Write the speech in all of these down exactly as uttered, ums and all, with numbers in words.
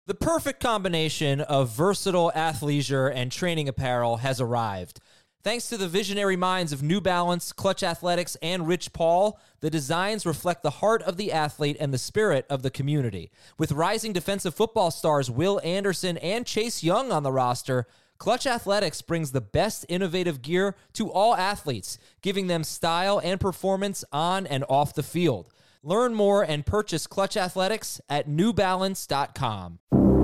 The perfect combination of versatile athleisure and training apparel has arrived. Thanks to the visionary minds of New Balance, Clutch Athletics, and Rich Paul, the designs reflect the heart of the athlete and the spirit of the community. With rising defensive football stars Will Anderson and Chase Young on the roster, Clutch Athletics brings the best innovative gear to all athletes, giving them style and performance on and off the field. Learn more and purchase Clutch Athletics at new balance dot com.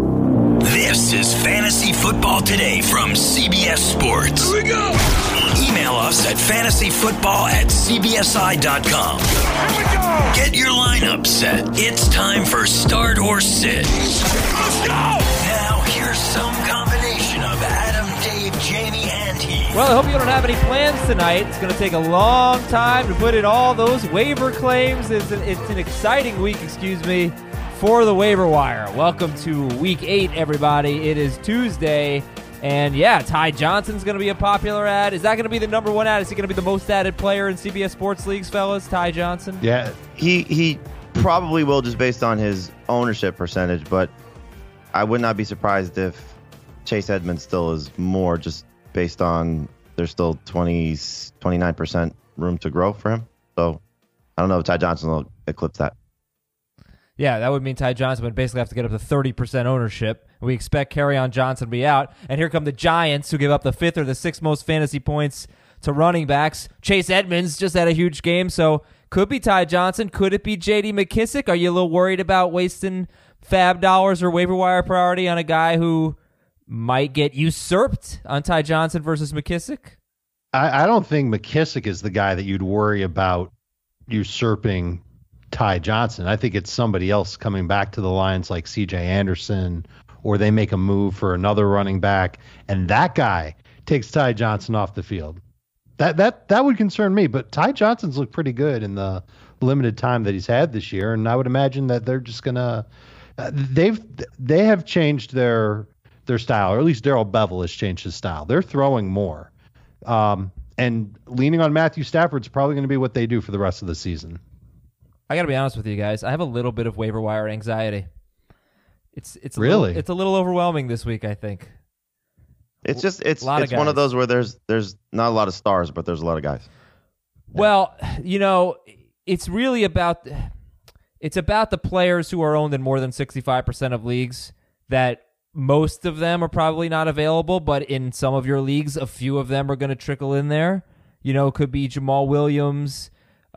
This is Fantasy Football Today from C B S Sports. Here we go! Email us at fantasy football at c b s i dot com. Here we go! Get your lineup set. It's time for Start or Sit. Let's go! Now here's some combination of Adam, Dave, Jamie, and Heath. Well, I hope you don't have any plans tonight. It's going to take a long time to put in all those waiver claims. It's an, it's an exciting week, excuse me, for the waiver wire. Welcome to week eight, everybody. It is Tuesday, and yeah, Ty Johnson's going to be a popular ad. Is that going to be the number one ad? Is he going to be the most added player in C B S Sports Leagues, fellas? Ty Johnson? Yeah, he he probably will just based on his ownership percentage, but I would not be surprised if Chase Edmonds still is more, just based on there's still twenty, twenty-nine percent room to grow for him. So I don't know if Ty Johnson will eclipse that. Yeah, that would mean Ty Johnson would basically have to get up to thirty percent ownership. We expect Kerryon Johnson to be out. And here come the Giants, who give up the fifth or the sixth most fantasy points to running backs. Chase Edmonds just had a huge game, so could be Ty Johnson. Could it be J D McKissick? Are you a little worried about wasting fab dollars or waiver wire priority on a guy who might get usurped on Ty Johnson versus McKissick? I, I don't think McKissick is the guy that you'd worry about usurping Ty Johnson. I think it's somebody else coming back to the Lions like C J Anderson, or they make a move for another running back, and that guy takes Ty Johnson off the field. That that that would concern me, but Ty Johnson's looked pretty good in the limited time that he's had this year, and I would imagine that they're just gonna uh, they've they have changed their their style, or at least Darrell Bevel has changed his style. They're throwing more, um, and leaning on Matthew Stafford's probably going to be what they do for the rest of the season. I got to be honest with you guys. I have a little bit of waiver wire anxiety. It's it's a really little, it's a little overwhelming this week, I think. It's just it's A lot of it's one of guys. those where there's there's not a lot of stars, but there's a lot of guys. Well, you know, it's really about it's about the players who are owned in more than sixty-five percent of leagues, that most of them are probably not available, but in some of your leagues, a few of them are going to trickle in there. You know, it could be Jamal Williams.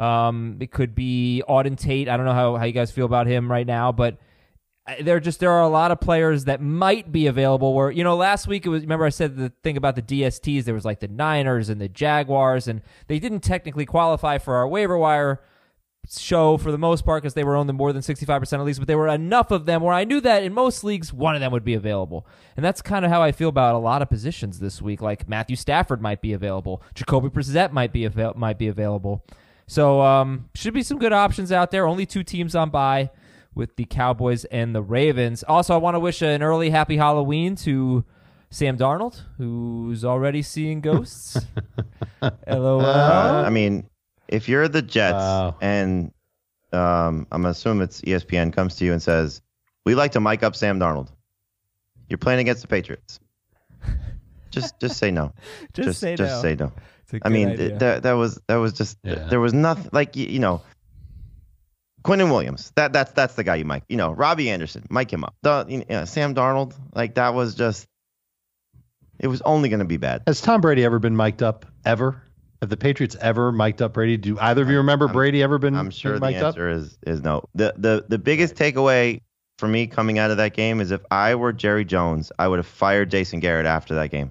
Um, it could be Auden Tate. I don't know how, how you guys feel about him right now, but there just there are a lot of players that might be available where, you know, last week it was, remember I said the thing about the D S Ts, there was like the Niners and the Jaguars, and they didn't technically qualify for our waiver wire show for the most part because they were owned in more than sixty-five percent of leagues, but there were enough of them where I knew that in most leagues, one of them would be available. And that's kind of how I feel about a lot of positions this week. Like Matthew Stafford might be available. Jacoby Brissett might be avail- might be available. So um, should be some good options out there. Only two teams on bye with the Cowboys and the Ravens. Also, I want to wish an early happy Halloween to Sam Darnold, who's already seeing ghosts. LOL. Uh, I mean, if you're the Jets Wow. and um, I'm going to assume it's E S P N comes to you and says, we like to mic up Sam Darnold. You're playing against the Patriots. Just just say no. Just just say just no. say no. It's a I good mean, idea. th- that that was that was just Yeah. there was nothing like you, you know. Quinnen Williams, that that's that's the guy you mic. You know, Robbie Anderson, mic him up. The, you know, Sam Darnold, like that was just. It was only going to be bad. Has Tom Brady ever been mic'd up ever? Have the Patriots ever mic'd up Brady? Do either of you remember I'm- Brady ever been? I'm sure been the mic'd up? answer is is no. The the the biggest takeaway for me coming out of that game is if I were Jerry Jones, I would have fired Jason Garrett after that game.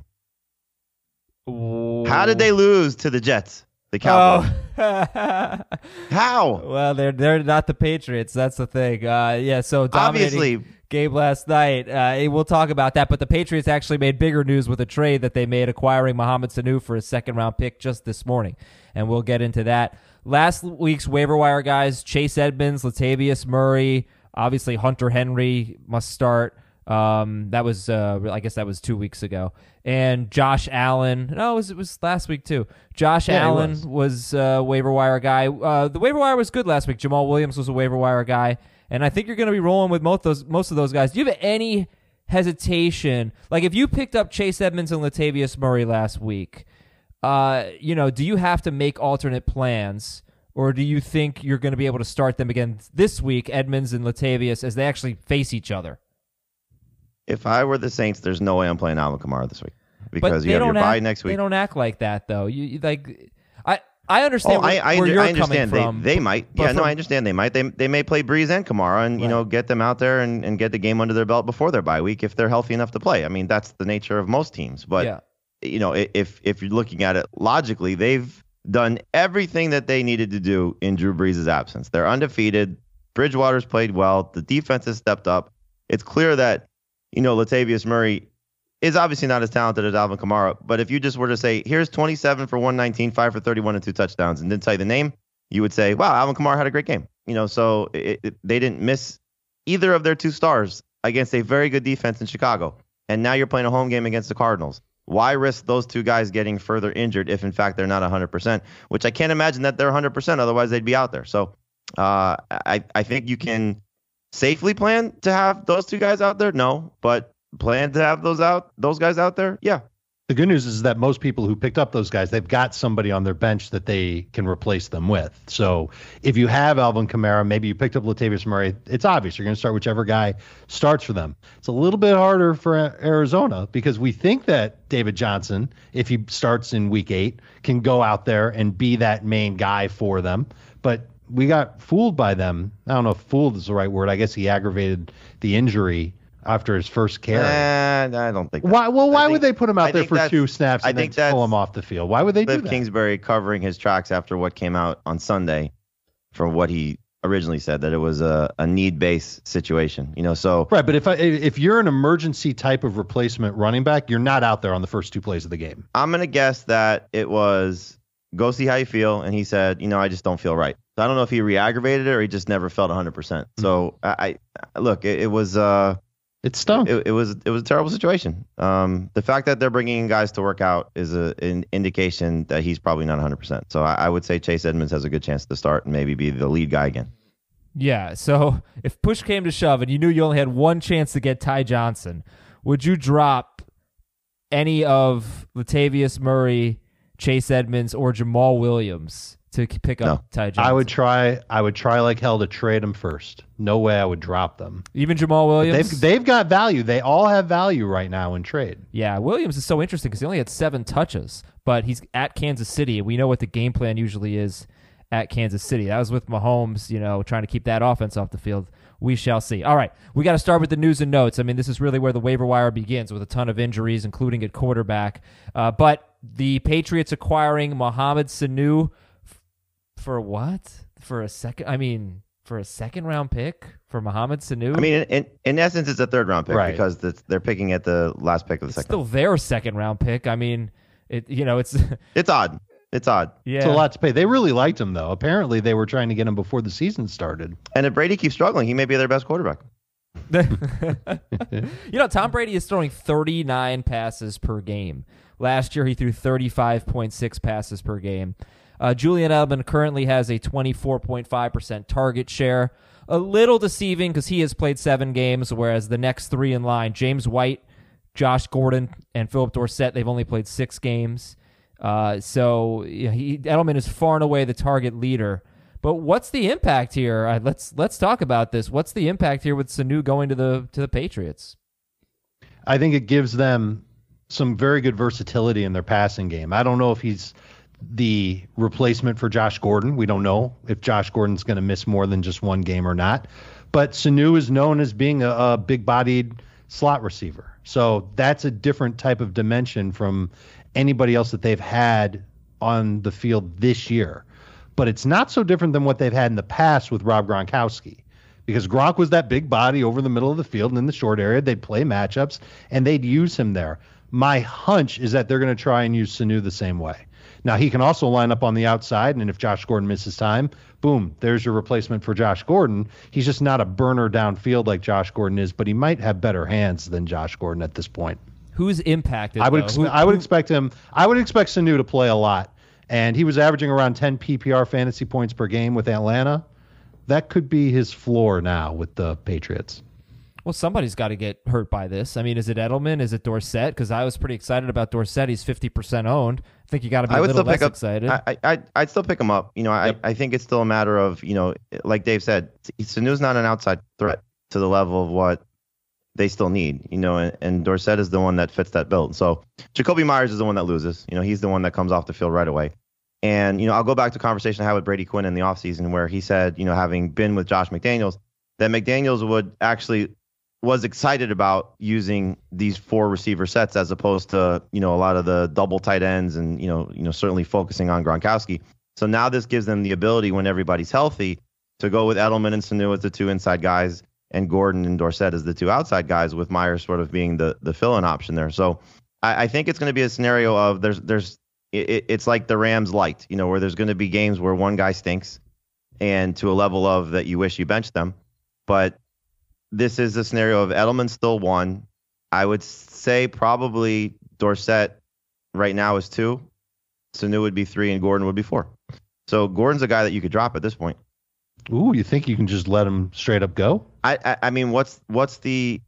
How did they lose to the Jets? The Cowboys. Oh. How? Well, they're they're not the Patriots. That's the thing. Uh, yeah. So dominating Obviously. game last night. Uh, we'll talk about that. But the Patriots actually made bigger news with a trade that they made, acquiring Mohamed Sanu for a second round pick just this morning, and we'll get into that. Last week's waiver wire guys: Chase Edmonds, Latavius Murray, obviously Hunter Henry must start. Um, that was, uh, I guess that was two weeks ago. And Josh Allen. No, it was, it was last week too. Josh Yeah, he Allen was, was. a waiver wire guy. Uh, the waiver wire was good last week. Jamal Williams was a waiver wire guy. And I think you're going to be rolling with most those most of those guys. Do you have any hesitation? Like if you picked up Chase Edmonds and Latavius Murray last week, uh, you know, do you have to make alternate plans, or do you think you're going to be able to start them again this week, Edmonds and Latavius, as they actually face each other? If I were the Saints, there's no way I'm playing Alvin Kamara this week because but you have your act, bye next week. They don't act like that though. You, you like, I I understand oh, where, I, I, where you're I understand. coming from. They, they might. Yeah, from, no, I understand. They might. They they may play Breeze and Kamara and, right. you know, get them out there and, and get the game under their belt before their bye week if they're healthy enough to play. I mean, that's the nature of most teams. But, yeah. you know, if if you're looking at it logically, they've done everything that they needed to do in Drew Brees' absence. They're undefeated. Bridgewater's played well. The defense has stepped up. It's clear that, you know, Latavius Murray is obviously not as talented as Alvin Kamara, but if you just were to say, here's twenty-seven for one nineteen, five for thirty-one, and two touchdowns, and didn't tell you the name, you would say, wow, Alvin Kamara had a great game. You know, so it, it, they didn't miss either of their two stars against a very good defense in Chicago. And now you're playing a home game against the Cardinals. Why risk those two guys getting further injured if, in fact, they're not one hundred percent, which I can't imagine that they're one hundred percent. Otherwise, they'd be out there. So uh, I, I think you can safely plan to have those two guys out there. No, but plan to have those out, those guys out there. Yeah. The good news is that most people who picked up those guys, they've got somebody on their bench that they can replace them with. So if you have Alvin Kamara, maybe you picked up Latavius Murray, it's obvious you're going to start whichever guy starts for them. It's a little bit harder for Arizona because we think that David Johnson, if he starts in week eight, can go out there and be that main guy for them. But we got fooled by them. I don't know if fooled is the right word. I guess he aggravated the injury after his first carry. Uh, I don't think that. Why? Well, why think, would they put him out I there for two snaps and I then pull him off the field? Why would they Cliff do that? Kingsbury covering his tracks after what came out on Sunday from what he originally said, that it was a, a need-based situation. You know, so right. But if I, if you're an emergency type of replacement running back, you're not out there on the first two plays of the game. I'm going to guess that it was go see how you feel. And he said, you know, I just don't feel right. So I don't know if he re-aggravated it or he just never felt one hundred percent. Mm-hmm. So I, I look, it, it was, uh, It stunk. It, it was it was a terrible situation. Um, the fact that they're bringing in guys to work out is a, an indication that he's probably not one hundred percent. So I, I would say Chase Edmonds has a good chance to start and maybe be the lead guy again. Yeah, so if push came to shove and you knew you only had one chance to get Ty Johnson, would you drop any of Latavius Murray, Chase Edmonds, or Jamal Williams to pick up no. Ty Johnson? I would try. I would try like hell to trade them first. No way I would drop them. Even Jamal Williams? They've they've got value. They all have value right now in trade. Yeah, Williams is so interesting because he only had seven touches, but he's at Kansas City, and we know what the game plan usually is at Kansas City. That was with Mahomes, you know, trying to keep that offense off the field. We shall see. All right, we got to start with the news and notes. I mean, this is really where the waiver wire begins with a ton of injuries, including at quarterback. Uh, but the Patriots acquiring Mohamed Sanu f- for what? For a second? I mean, for a second round pick for Mohamed Sanu? I mean, in, in, in essence, it's a third round pick right. because the, they're picking at the last pick of the it's second. Still round. their second round pick. I mean, it. You know, it's it's odd. It's odd. Yeah, it's a lot to pay. They really liked him, though. Apparently, they were trying to get him before the season started. And if Brady keeps struggling, he may be their best quarterback. You know, Tom Brady is throwing thirty-nine passes per game. Last year, he threw thirty-five point six passes per game. Uh, Julian Edelman currently has a twenty-four point five percent target share. A little deceiving because he has played seven games, whereas the next three in line, James White, Josh Gordon, and Philip Dorsett, they've only played six games. Uh, so yeah, he, Edelman is far and away the target leader. But what's the impact here? Uh, let's let's talk about this. What's the impact here with Sanu going to the to the Patriots? I think it gives them some very good versatility in their passing game. I don't know if he's the replacement for Josh Gordon. We don't know if Josh Gordon's going to miss more than just one game or not. But Sanu is known as being a, a big-bodied slot receiver. So that's a different type of dimension from anybody else that they've had on the field this year. But it's not so different than what they've had in the past with Rob Gronkowski, because Gronk was that big body over the middle of the field and in the short area. They'd play matchups, and they'd use him there. My hunch is that they're going to try and use Sanu the same way. Now, he can also line up on the outside, and if Josh Gordon misses time, boom, there's your replacement for Josh Gordon. He's just not a burner downfield like Josh Gordon is, but he might have better hands than Josh Gordon at this point. Who's impacted? I would though? ex- Who, I would who, expect him. I would expect Sanu to play a lot, and he was averaging around ten P P R fantasy points per game with Atlanta. that could be his floor now with the Patriots. Well, somebody's got to get hurt by this. I mean, is it Edelman? Is it Dorsett? Because I was pretty excited about Dorsett. He's fifty percent owned. I think you got to be I a would little still pick less up, excited. I, I, I'd still pick him up. You know, I, Yep. I think it's still a matter of, you know, like Dave said, Sanu's not an outside threat to the level of what they still need, you know, and, and Dorsett is the one that fits that bill. So Jacoby Myers is the one that loses. You know, he's the one that comes off the field right away. And, you know, I'll go back to a conversation I had with Brady Quinn in the offseason where he said, you know, having been with Josh McDaniels, that McDaniels would actually was excited about using these four receiver sets as opposed to, you know, a lot of the double tight ends and, you know, you know, certainly focusing on Gronkowski. So now this gives them the ability when everybody's healthy to go with Edelman and Sanu as the two inside guys and Gordon and Dorsett as the two outside guys, with Myers sort of being the the fill-in option there. So I, I think it's going to be a scenario of there's there's it, it's like the Rams light, you know, where there's going to be games where one guy stinks and to a level of that you wish you benched them. But this is a scenario of Edelman still one. I would say probably Dorsett right now is two. Sanu would be three and Gordon would be four. So Gordon's a guy that you could drop at this point. Ooh, you think you can just let him straight up go? I, I, I mean, what's what's the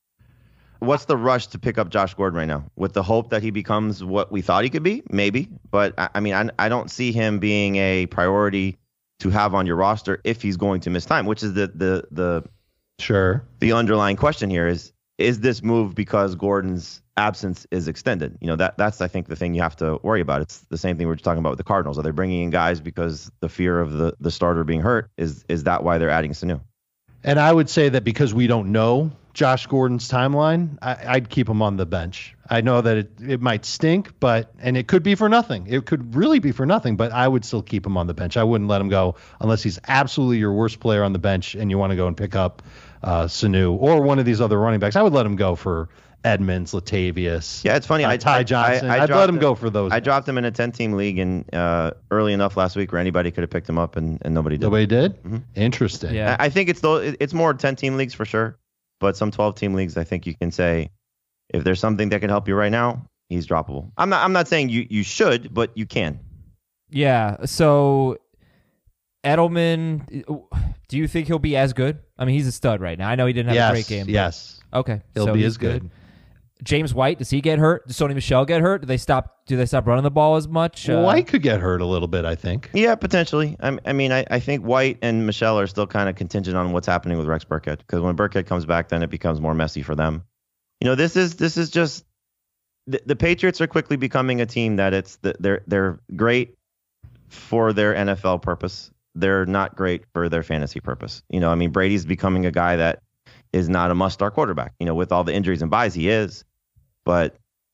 what's the rush to pick up Josh Gordon right now? With the hope that he becomes what we thought he could be, maybe. But I, I mean, I, I don't see him being a priority to have on your roster if he's going to miss time, which is the the the Sure. the underlying question here is, is this move because Gordon's absence is extended? You know, that that's, I think, the thing you have to worry about. It's the same thing we were talking about with the Cardinals. Are they bringing in guys because the fear of the, the starter being hurt? Is is that why they're adding Sanu? And I would say that because we don't know Josh Gordon's timeline, I, I'd keep him on the bench. I know that it, it might stink, but and it could be for nothing. It could really be for nothing, but I would still keep him on the bench. I wouldn't let him go unless he's absolutely your worst player on the bench and you want to go and pick up uh, Sanu or one of these other running backs. I would let him go for Edmonds, Latavius. Yeah, it's funny. Uh, I, Ty I, Johnson. I, I I'd let him him, go for those. I guys. dropped him in a ten-team league and uh, early enough last week where anybody could have picked him up and, and nobody did. Nobody did? Mm-hmm. Interesting. Yeah. I, I think it's though it's more ten-team leagues for sure, but some twelve-team leagues, I think you can say if there's something that can help you right now, he's droppable. I'm not. I'm not saying you you should, but you can. Yeah. So Edelman, do you think he'll be as good? I mean, he's a stud right now. I know he didn't have yes, a great game. but- Yes. Okay. He'll so be he's as good. James White, does he get hurt? Does Sony Michel get hurt? Do they stop? Do they stop running the ball as much? Uh, White could get hurt a little bit, I think. Yeah, potentially. I, I mean, I, I think White and Michelle are still kind of contingent on what's happening with Rex Burkhead, because when Burkhead comes back, then it becomes more messy for them. You know, this is this is just the, the Patriots are quickly becoming a team that it's they're they're great for their N F L purpose. They're not great for their fantasy purpose. You know, I mean, Brady's becoming a guy that is not a must-start quarterback. You know, with all the injuries and buys, he is, but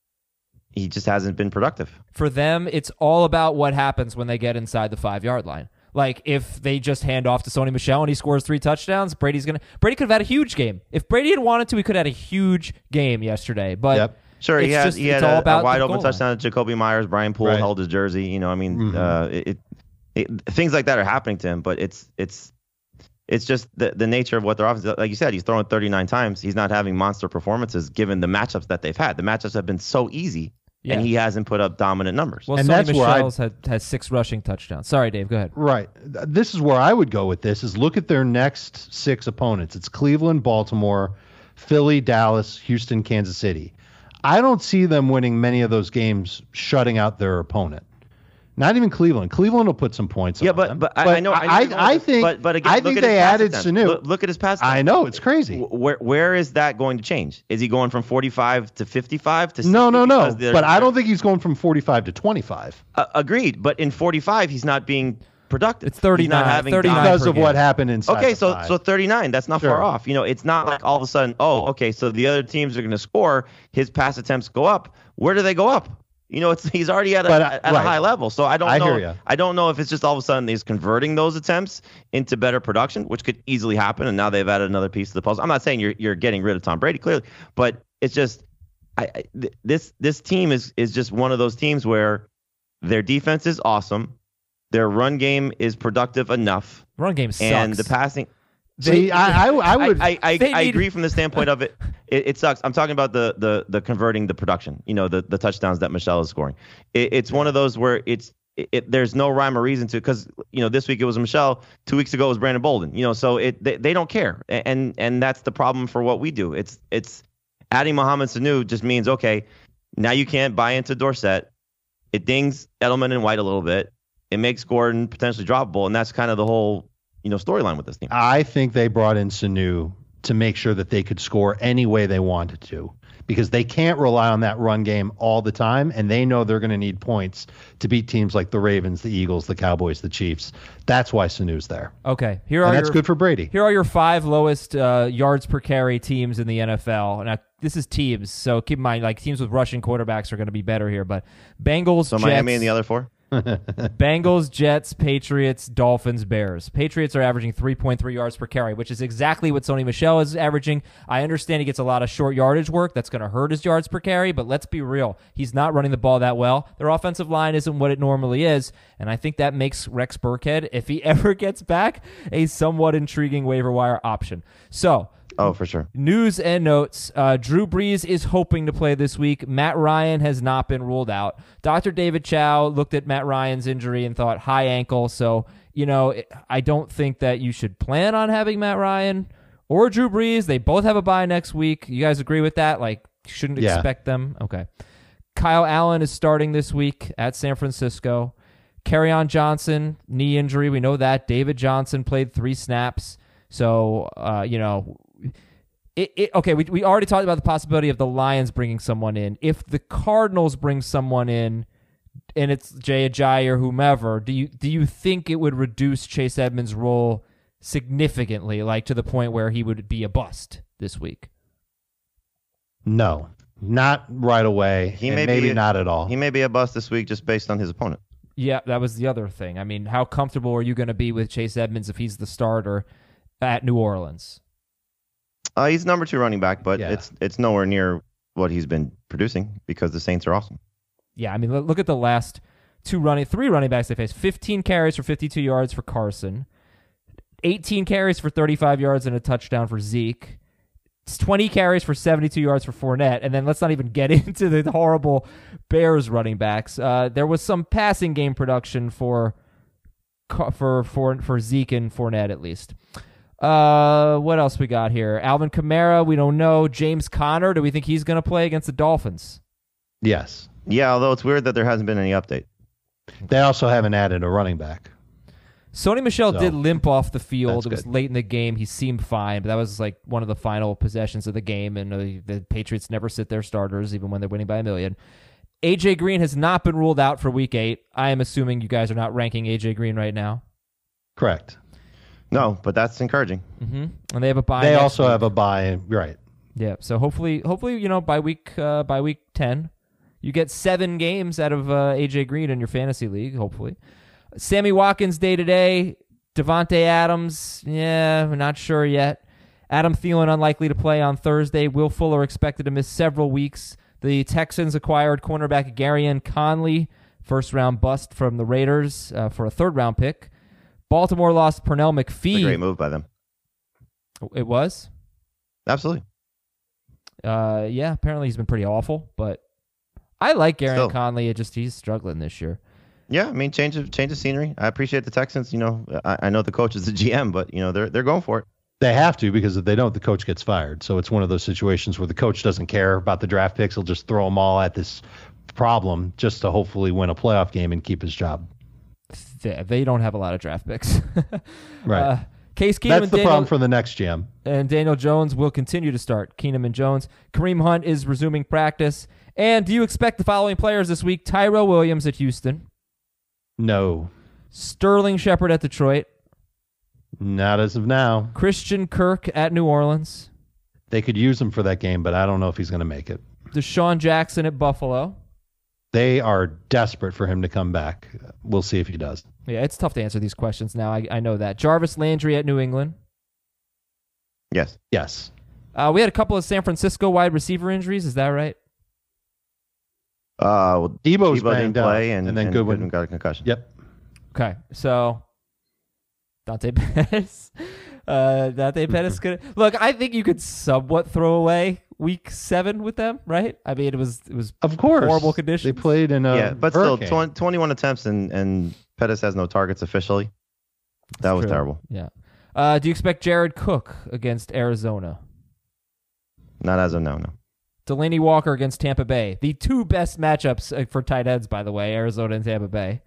he just hasn't been productive. For them, it's all about what happens when they get inside the five-yard line. Like, if they just hand off to Sony Michel and he scores three touchdowns, Brady's gonna Brady could have had a huge game. If Brady had wanted to, he could have had a huge game yesterday. But Yep. Sure, he it's had just- he it's had all a, about a the wide open goal line. touchdown to Jacoby Myers. Brian Poole Right. held his jersey. You know, I mean, Mhm. uh, it, it, it things like that are happening to him. But it's it's it's just the the nature of what their offense. Like you said, he's throwing thirty-nine times. He's not having monster performances given the matchups that they've had. The matchups have been so easy, Yeah. and he hasn't put up dominant numbers. well, And Sony that's where I- Michel's had, has six rushing touchdowns. Sorry, Dave. Go ahead. Right. This is where I would go with this is look at their next six opponents. It's Cleveland, Baltimore, Philly, Dallas, Houston, Kansas City. I don't see them winning many of those games shutting out their opponent. Not even Cleveland. Cleveland will put some points yeah, on but them. but, I, I know. I, know I, I think But, but again, I look think at his they pass added attempts. Sanu. Look, look at his pass. I attempts. know, it's crazy. Where where is that going to change? Is he going from forty-five to fifty-five to No, no, no. because they're- But I don't think he's going from forty-five to twenty-five Uh, agreed, but in forty-five, he's not being productive. It's thirty-nine, He's not having thirty-nine dominant- because per of what game. happened inside. Okay, the so five. so thirty-nine. That's not Sure. far off. You know, it's not like all of a sudden, oh, okay, so the other teams are going to score. His pass attempts go up. Where do they go up? You know, it's he's already at a But, uh, at a right. high level. So I don't I know. hear ya. I don't know if it's just all of a sudden he's converting those attempts into better production, which could easily happen. And now they've added another piece to the puzzle. I'm not saying you're you're getting rid of Tom Brady clearly, but it's just I, I th- this this team is is just one of those teams where their defense is awesome, their run game is productive enough, Run game sucks. and the passing. See, I, I, I would. I, I, they I need- agree from the standpoint of it. it. It sucks. I'm talking about the the the converting the production. You know, the the touchdowns that Michelle is scoring. It, it's one of those where it's it, it, there's no rhyme or reason to, because, you know, this week it was Michelle, two weeks ago it was Brandon Bolden, you know, so it they, they don't care. And and that's the problem for what we do. It's it's adding Mohamed Sanu just means, okay, now you can't buy into Dorsett. It dings Edelman and White a little bit. It makes Gordon potentially droppable, and that's kind of the whole, you know, storyline with this team. I think they brought in Sanu to make sure that they could score any way they wanted to, because they can't rely on that run game all the time, and they know they're going to need points to beat teams like the Ravens, the Eagles, the Cowboys, the Chiefs. That's why Sanu's there. Okay, here are and that's your, good for Brady. Here are your five lowest uh, yards per carry teams in the N F L. Now, this is teams, so keep in mind, like teams with rushing quarterbacks are going to be better here. But Bengals, so Jets, Miami and the other four. Bengals, Jets, Patriots, Dolphins, Bears. Patriots are averaging three point three yards per carry, which is exactly what Sony Michel is averaging. I understand he gets a lot of short yardage work. That's going to hurt his yards per carry, but let's be real. He's not running the ball that well. Their offensive line isn't what it normally is, and I think that makes Rex Burkhead, if he ever gets back, a somewhat intriguing waiver wire option. So, Oh, for sure. news and notes. Uh, Drew Brees is hoping to play this week. Matt Ryan has not been ruled out. Doctor David Chow looked at Matt Ryan's injury and thought high ankle. So, you know, I don't think that you should plan on having Matt Ryan or Drew Brees. They both have a bye next week. You guys agree with that? Like, shouldn't Yeah. expect them? Okay. Kyle Allen is starting this week at San Francisco. Kerryon Johnson, knee injury. We know that. David Johnson played three snaps. So, uh, you know... It, it, okay, we we already talked about the possibility of the Lions bringing someone in. If the Cardinals bring someone in, and it's Jay Ajayi or whomever, do you do you think it would reduce Chase Edmonds' role significantly, like to the point where he would be a bust this week? No, not right away. He and may maybe be, not at all. He may be a bust this week just based on his opponent. Yeah, that was the other thing. I mean, how comfortable are you going to be with Chase Edmonds if he's the starter at New Orleans? Uh, he's number two running back, but Yeah. it's it's nowhere near what he's been producing because the Saints are awesome. Yeah, I mean, look look at the last two running, three running backs they faced. fifteen carries for fifty-two yards for Carson, eighteen carries for thirty-five yards and a touchdown for Zeke, it's twenty carries for seventy-two yards for Fournette, and then let's not even get into the horrible Bears running backs. Uh, there was some passing game production for for for for Zeke and Fournette at least. Uh, what else we got here? Alvin Kamara, we don't know. James Conner, do we think he's going to play against the Dolphins? Yes. Yeah, although it's weird that there hasn't been any update. They also haven't added a running back. Sony Michel So, did limp off the field. that's It was good. late in the game. He seemed fine, but that was like one of the final possessions of the game, and uh, the Patriots never sit their starters, even when they're winning by a million. A J Green has not been ruled out for week eight. I am assuming you guys are not ranking A J Green right now. Correct. No, but that's encouraging. Mm-hmm. And they have a bye. They next also week. have a bye. Right. Yeah, so hopefully, hopefully, you know, by week uh, by week ten, you get seven games out of uh, A J Green in your fantasy league. Hopefully, Sammy Watkins day to day, Devontae Adams, yeah, we're not sure yet. Adam Thielen unlikely to play on Thursday. Will Fuller expected to miss several weeks. The Texans acquired cornerback Garyon Conley, first round bust from the Raiders uh, for a third round pick. Baltimore lost Pernell McPhee. It's a great move by them. It was. Absolutely. Uh, yeah, apparently he's been pretty awful, but I like Garyon Still. Conley. It just he's struggling this year. Yeah, I mean, change of change of scenery. I appreciate the Texans. You know, I, I know the coach is the G M, but you know they're they're going for it. They have to, because if they don't, the coach gets fired. So it's one of those situations where the coach doesn't care about the draft picks. He'll just throw them all at this problem just to hopefully win a playoff game and keep his job. They, they don't have a lot of draft picks. Right. Uh, Case Keenum That's and the Daniel, problem for the next G M. and Daniel Jones will continue to start. Keenum and Jones. Kareem Hunt is resuming practice. And do you expect the following players this week? Tyrell Williams at Houston. No, Sterling Shepard at Detroit. not as of now. Christian Kirk at New Orleans. They could use him for that game, but I don't know if he's going to make it. Deshaun Jackson at Buffalo. They are desperate for him to come back. We'll see if he does. Yeah, it's tough to answer these questions now. I, I know that. Jarvis Landry at New England. Yes. Yes. Uh, we had a couple of San Francisco wide receiver injuries. Is that right? Uh, well, Debo's Debo banged didn't up, play, and, and then and Goodwin. Goodwin got a concussion. Yep. Okay, so Dante Pettis. Uh, Dante Pettis could look. I think you could somewhat throw away week seven with them, right? I mean, it was it was of course horrible conditions. They played in a yeah, but hurricane. still, twenty-one attempts and and Pettis has no targets officially. That That's was true. terrible. Yeah. Uh, do you expect Jared Cook against Arizona? Not as of now, no. Delaney Walker against Tampa Bay. The two best matchups uh, for tight ends, by the way, Arizona and Tampa Bay.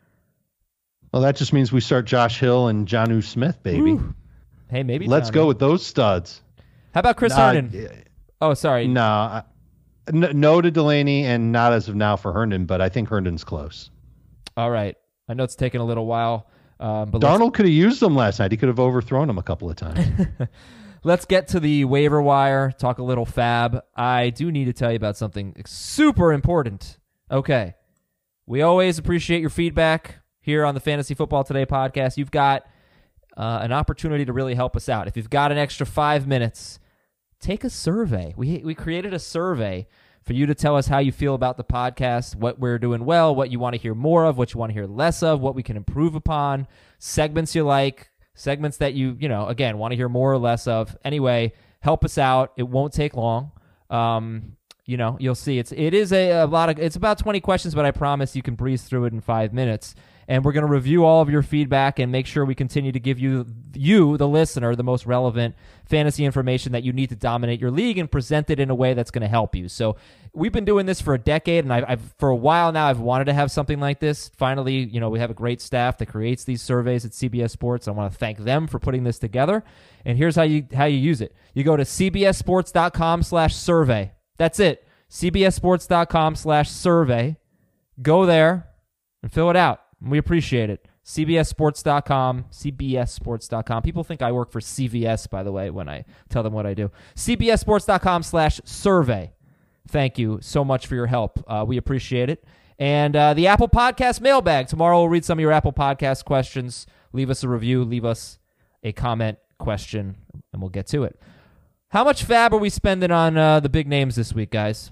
Well, that just means we start Josh Hill and Jonnu Smith, baby. Ooh. Hey, maybe. Let's Johnny. go with those studs. How about Chris Nah, Herndon? Oh, sorry. No, I- n- no to Delaney, and not as of now for Herndon, but I think Herndon's close. All right. I know it's taken a little while. Um, but let's- Darnold could have used them last night. He could have overthrown him a couple of times. Let's get to the waiver wire, talk a little fab. I do need to tell you about something super important. Okay. We always appreciate your feedback here on the Fantasy Football Today podcast. You've got uh, an opportunity to really help us out. If you've got an extra five minutes, take a survey. We we created a survey for you to tell us how you feel about the podcast, what we're doing well, what you want to hear more of, what you want to hear less of, what we can improve upon, segments you like, segments that you, you know, again, want to hear more or less of. Anyway, help us out. It won't take long. Um, you know, you'll see it's it is a, a lot of it's about twenty questions, but I promise you can breeze through it in five minutes. And we're going to review all of your feedback and make sure we continue to give you, you, the listener, the most relevant fantasy information that you need to dominate your league and present it in a way that's going to help you. So we've been doing this for a decade, and I've, I've for a while now, I've wanted to have something like this. Finally, you know, we have a great staff that creates these surveys at C B S Sports. I want to thank them for putting this together. And here's how you how you use it. You go to cbssports.com slash survey. That's it. cbssports.com slash survey. Go there and fill it out. We appreciate it. C B S sports dot com, C B S sports dot com. People think I work for C V S, by the way, when I tell them what I do. cbssports.com slash survey. Thank you so much for your help. Uh, we appreciate it. And uh, the Apple Podcast mailbag. Tomorrow we'll read some of your Apple Podcast questions. Leave us a review. Leave us a comment question, and we'll get to it. How much fab are we spending on uh, the big names this week, guys?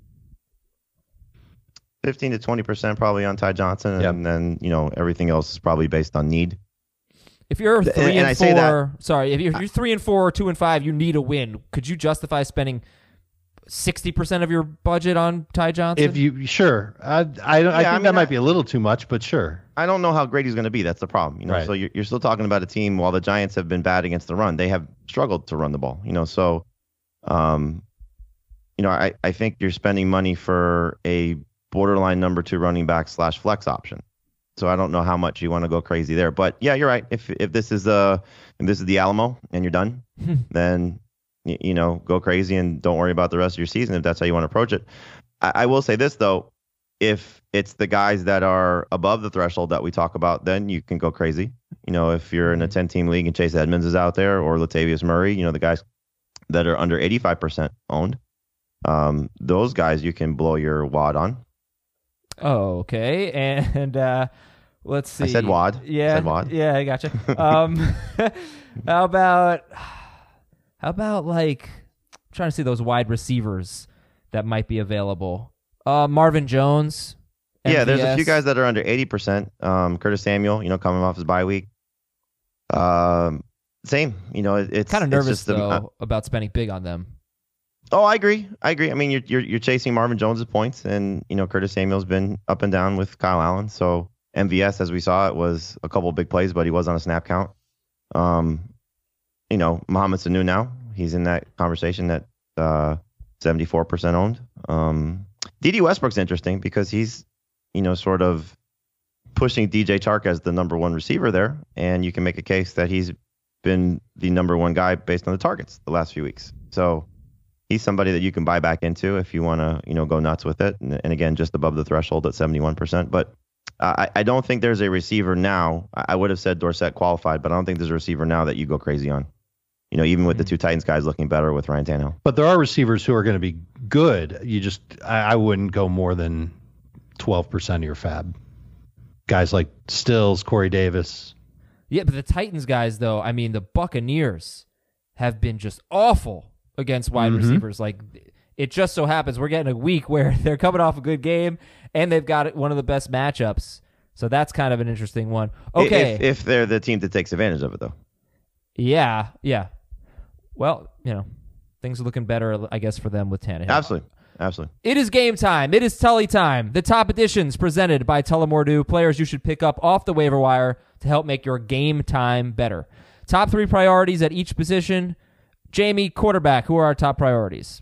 fifteen to twenty percent probably on Ty Johnson, Yep. and then, you know, everything else is probably based on need. If you're three and and, I say that- four, sorry, if you're, if you're three and four or two and five, you need a win. Could you justify spending sixty percent of your budget on Ty Johnson? If you sure, I I, don't- I Yeah, think I mean, that might I- be a little too much, but sure. I don't know how great he's going to be. That's the problem. You know, Right. so you're, you're still talking about a team while the Giants have been bad against the run. They have struggled to run the ball, you know, so, um, you know, I, I think you're spending money for a borderline number two running back slash flex option. So I don't know how much you want to go crazy there, but yeah, you're right. If, if this is uh if this is the Alamo and you're done, then, y- you know, go crazy and don't worry about the rest of your season if that's how you want to approach it. I, I will say this though, if it's the guys that are above the threshold that we talk about, then you can go crazy. You know, if you're in a ten-team league and Chase Edmonds is out there or Latavius Murray, you know, the guys that are under eighty-five percent owned, um, those guys you can blow your wad on. Oh, okay. And uh, let's see. I said wad. I Yeah. said wad. Yeah, I gotcha. Um, how about how about like I'm trying to see those wide receivers that might be available. Uh, Marvin Jones. Yeah, there's a M V S. few guys that are under eighty percent. Um, Curtis Samuel, you know, coming off his bye week. Um, same. You know, it, it's Kind of it's nervous just the- though uh, about spending big on them. Oh, I agree. I agree. I mean, you're you're you're chasing Marvin Jones's points, and you know Curtis Samuel's been up and down with Kyle Allen. So M V S, as we saw, it was a couple of big plays, but he was on a snap count. Um, you know, Mohamed Sanu now he's in that conversation that uh, seventy-four percent owned. Um, D D Westbrook's interesting because he's you know sort of pushing D J Chark as the number one receiver there, and you can make a case that he's been the number one guy based on the targets the last few weeks. So he's somebody that you can buy back into if you want to, you know, go nuts with it. And, and again, just above the threshold at seventy-one percent. But uh, I, I don't think there's a receiver now. I I would have said Dorsett qualified, but I don't think there's a receiver now that you go crazy on. You know, even with the two Titans guys looking better with Ryan Tannehill. But there are receivers who are going to be good. You just, I, I wouldn't go more than twelve percent of your fab. Guys like Stills, Corey Davis. Yeah, but the Titans guys, though, I mean, the Buccaneers have been just awful against wide Mhm. receivers. Like, it just so happens we're getting a week where they're coming off a good game and they've got one of the best matchups. So that's kind of an interesting one. Okay. If, if they're the team that takes advantage of it, though. Yeah, yeah. Well, you know, things are looking better, I guess, for them with Tannehill. Absolutely. Absolutely. It is game time. It is Tully time. The top additions presented by Tullamore players you should pick up off the waiver wire to help make your game time better. Top three priorities at each position. Jamie, quarterback, who are our top priorities?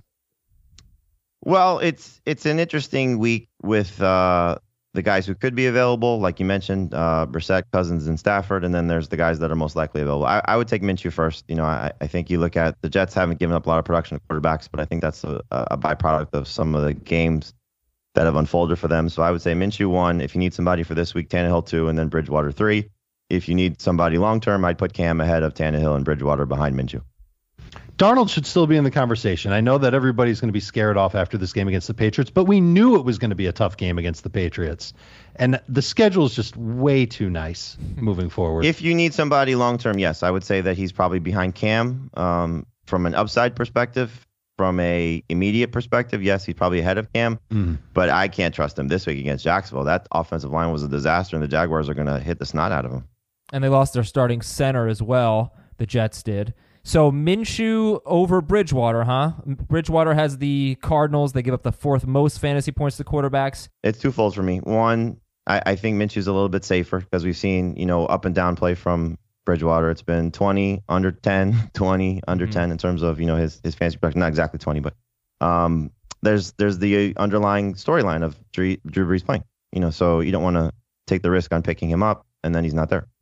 Well, it's it's an interesting week with uh, the guys who could be available, like you mentioned, uh, Brissett, Cousins, and Stafford, and then there's the guys that are most likely available. I, I would take Minshew first. You know, I, I think you look at the Jets haven't given up a lot of production to quarterbacks, but I think that's a, a byproduct of some of the games that have unfolded for them. So I would say Minshew one. If you need somebody for this week, Tannehill two, and then Bridgewater three. If you need somebody long term, I'd put Cam ahead of Tannehill and Bridgewater behind Minshew. Darnold should still be in the conversation. I know that everybody's going to be scared off after this game against the Patriots, but we knew it was going to be a tough game against the Patriots. And the schedule is just way too nice moving forward. If you need somebody long-term, yes, I would say that he's probably behind Cam. Um, from an upside perspective, from a immediate perspective, yes, he's probably ahead of Cam. Mm. But I can't trust him this week against Jacksonville. That offensive line was a disaster, and the Jaguars are going to hit the snot out of him. And they lost their starting center as well. The Jets did. So Minshew over Bridgewater, huh? Bridgewater has the Cardinals. They give up the fourth most fantasy points to quarterbacks. It's twofold for me. One, I, I think Minshew's a little bit safer because we've seen, you know, up and down play from Bridgewater. It's been twenty, under ten, twenty, under mm-hmm. ten in terms of, you know, his, his fantasy production. Not exactly twenty, but um, there's there's the underlying storyline of Drew, Drew Brees playing. You know, so you don't want to take the risk on picking him up, and then he's not there.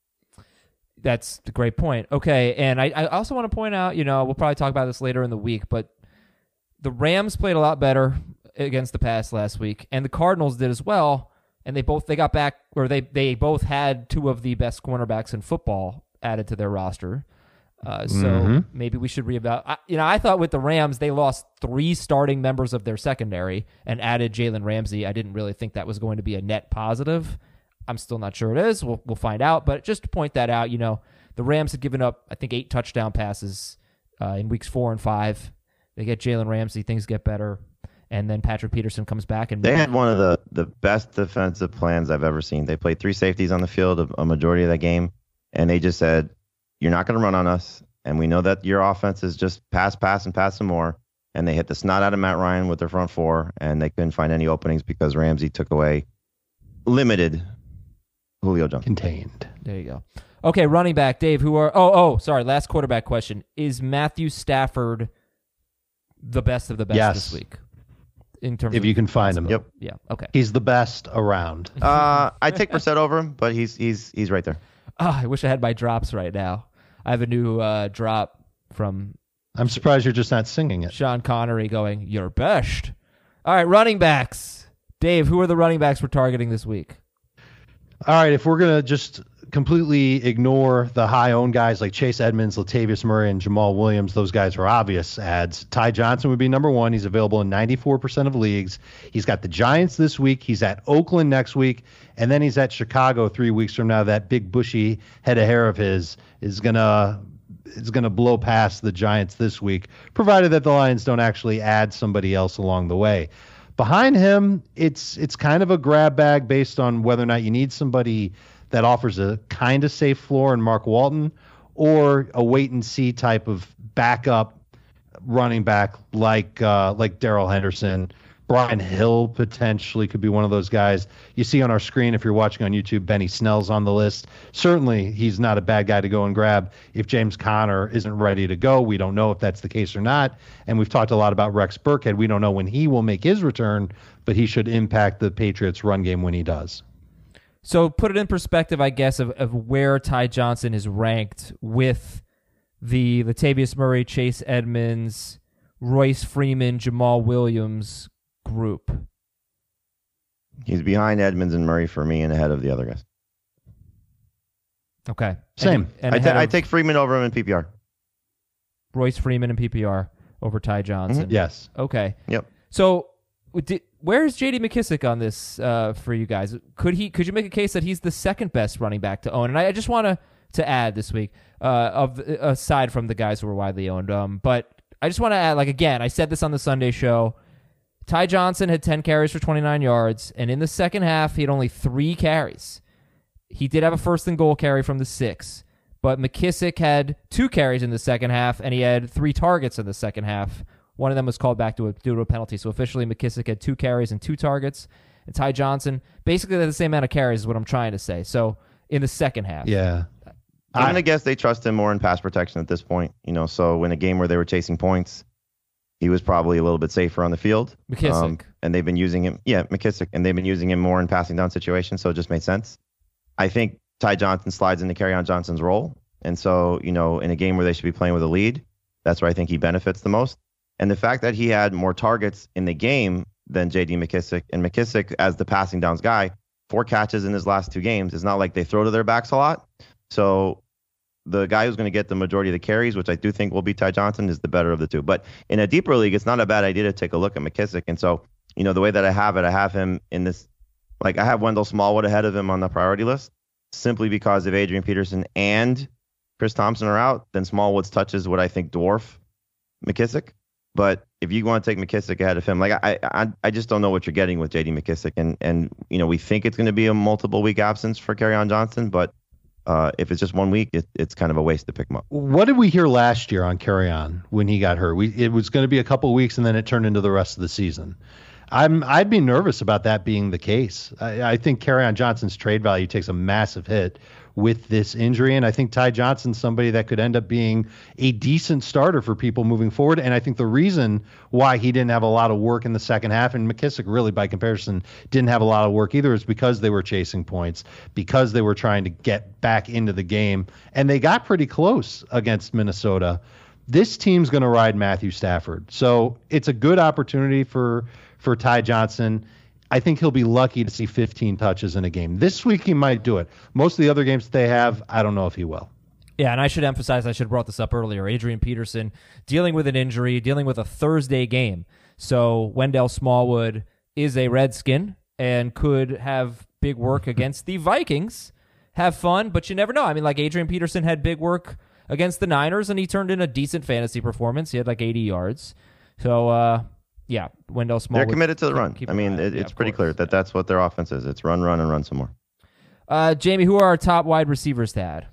That's a great point. Okay, and I, I also want to point out, you know, we'll probably talk about this later in the week, but the Rams played a lot better against the pass last week, and the Cardinals did as well, and they both they got back, or they, they both had two of the best cornerbacks in football added to their roster. Uh, so mm-hmm. maybe we should reevaluate. You know, I thought with the Rams, they lost three starting members of their secondary and added Jalen Ramsey. I didn't really think that was going to be a net positive. I'm still not sure it is. We'll we'll find out. But just to point that out, you know, the Rams had given up, I think, eight touchdown passes uh, in weeks four and five. They get Jalen Ramsey, things get better, and then Patrick Peterson comes back. And they had one of the, the best defensive plans I've ever seen. They played three safeties on the field a, a majority of that game, and they just said, you're not going to run on us, and we know that your offense is just pass, pass, and pass some more. And they hit the snot out of Matt Ryan with their front four, and they couldn't find any openings because Ramsey took away limited Julio Jones. Contained. There you go. Okay, running back, Dave, who are... Oh, oh, sorry, last quarterback question. Is Matthew Stafford the best of the best yes. this week? In terms if of you can find him. Yep. Yeah, okay. He's the best around. uh, I'd take Brissett over him, but he's he's he's right there. Oh, I wish I had my drops right now. I have a new uh, drop from... I'm surprised you're just not singing it. Sean Connery going, you're best. All right, running backs. Dave, who are the running backs we're targeting this week? All right, if we're going to just completely ignore the high-owned guys like Chase Edmonds, Latavius Murray, and Jamal Williams, those guys are obvious ads. Ty Johnson would be number one. He's available in ninety-four percent of leagues. He's got the Giants this week. He's at Oakland next week. And then he's at Chicago three weeks from now. That big bushy head of hair of his is going to is going to blow past the Giants this week, provided that the Lions don't actually add somebody else along the way. Behind him, it's it's kind of a grab bag based on whether or not you need somebody that offers a kind of safe floor in Mark Walton or a wait and see type of backup running back like uh, like Darrell Henderson. Brian Hill potentially could be one of those guys. You see on our screen, if you're watching on YouTube, Benny Snell's on the list. Certainly, he's not a bad guy to go and grab if James Conner isn't ready to go. We don't know if that's the case or not. And we've talked a lot about Rex Burkhead. We don't know when he will make his return, but he should impact the Patriots' run game when he does. So put it in perspective, I guess, of, of where Ty Johnson is ranked with the Latavius Murray, Chase Edmonds, Royce Freeman, Jamal Williams group. He's behind Edmonds and Murray for me and ahead of the other guys. Okay. Same. And, and I, ta- I take Freeman over him in P P R. Royce Freeman in P P R over Ty Johnson. Mm-hmm. Yes. Okay. Yep. So did, where's J D McKissick on this uh, for you guys? Could he? Could you make a case that he's the second best running back to own? And I, I just want to to add this week, uh, of aside from the guys who are widely owned, um, but I just want to add, like, again, I said this on the Sunday show. Ty Johnson had ten carries for twenty-nine yards, and in the second half, he had only three carries. He did have a first and goal carry from the six, But McKissick had two carries in the second half, and he had three targets in the second half. One of them was called back to a, due to a penalty. So officially, McKissick had two carries and two targets. And Ty Johnson, basically the same amount of carries is what I'm trying to say. So in the second half. Yeah. I'm going to guess they trust him more in pass protection at this point. You know, so in a game where they were chasing points, he was probably a little bit safer on the field. McKissick. Um, and they've been using him. Yeah, McKissick. And they've been using him more in passing down situations. So it just made sense. I think Ty Johnson slides into Kerryon Johnson's role. And so, you know, in a game where they should be playing with a lead, that's where I think he benefits the most. And the fact that he had more targets in the game than J D McKissick, and McKissick as the passing downs guy, four catches in his last two games. It's not like they throw to their backs a lot. So the guy who's going to get the majority of the carries, which I do think will be Ty Johnson, is the better of the two. But in a deeper league, it's not a bad idea to take a look at McKissick. And so, you know, the way that I have it, I have him in this, like I have Wendell Smallwood ahead of him on the priority list, simply because if Adrian Peterson and Chris Thompson are out, then Smallwood's touches would, I think, dwarf McKissick. But if you want to take McKissick ahead of him, like I, I, I just don't know what you're getting with J D McKissick, and and you know we think it's going to be a multiple week absence for Kerryon Johnson, but uh, if it's just one week, it, it's kind of a waste to pick him up. What did we hear last year on Kerryon when he got hurt? We it was going to be a couple of weeks, and then it turned into the rest of the season. I'm I'd be nervous about that being the case. I, I think Kerryon Johnson's trade value takes a massive hit with this injury, and I think Ty Johnson's somebody that could end up being a decent starter for people moving forward. And I think the reason why he didn't have a lot of work in the second half, and McKissick really by comparison didn't have a lot of work either, is because they were chasing points, because they were trying to get back into the game, and they got pretty close against Minnesota. This team's going to ride Matthew Stafford, so it's a good opportunity for for Ty Johnson. I think he'll be lucky to see fifteen touches in a game. This week he might do it. Most of the other games that they have, I don't know if he will. Yeah, and I should emphasize, I should have brought this up earlier, Adrian Peterson dealing with an injury, dealing with a Thursday game. So Wendell Smallwood is a Redskin and could have big work against the Vikings. Have fun, but you never know. I mean, like Adrian Peterson had big work against the Niners, and he turned in a decent fantasy performance. He had like eighty yards. So, uh, yeah, Wendell Smallwood. They're committed to the run. Keep I mean, it, yeah, it's pretty course. clear that that's what their offense is. It's run, run, and run some more. Uh, Jamie, who are our top wide receivers to add?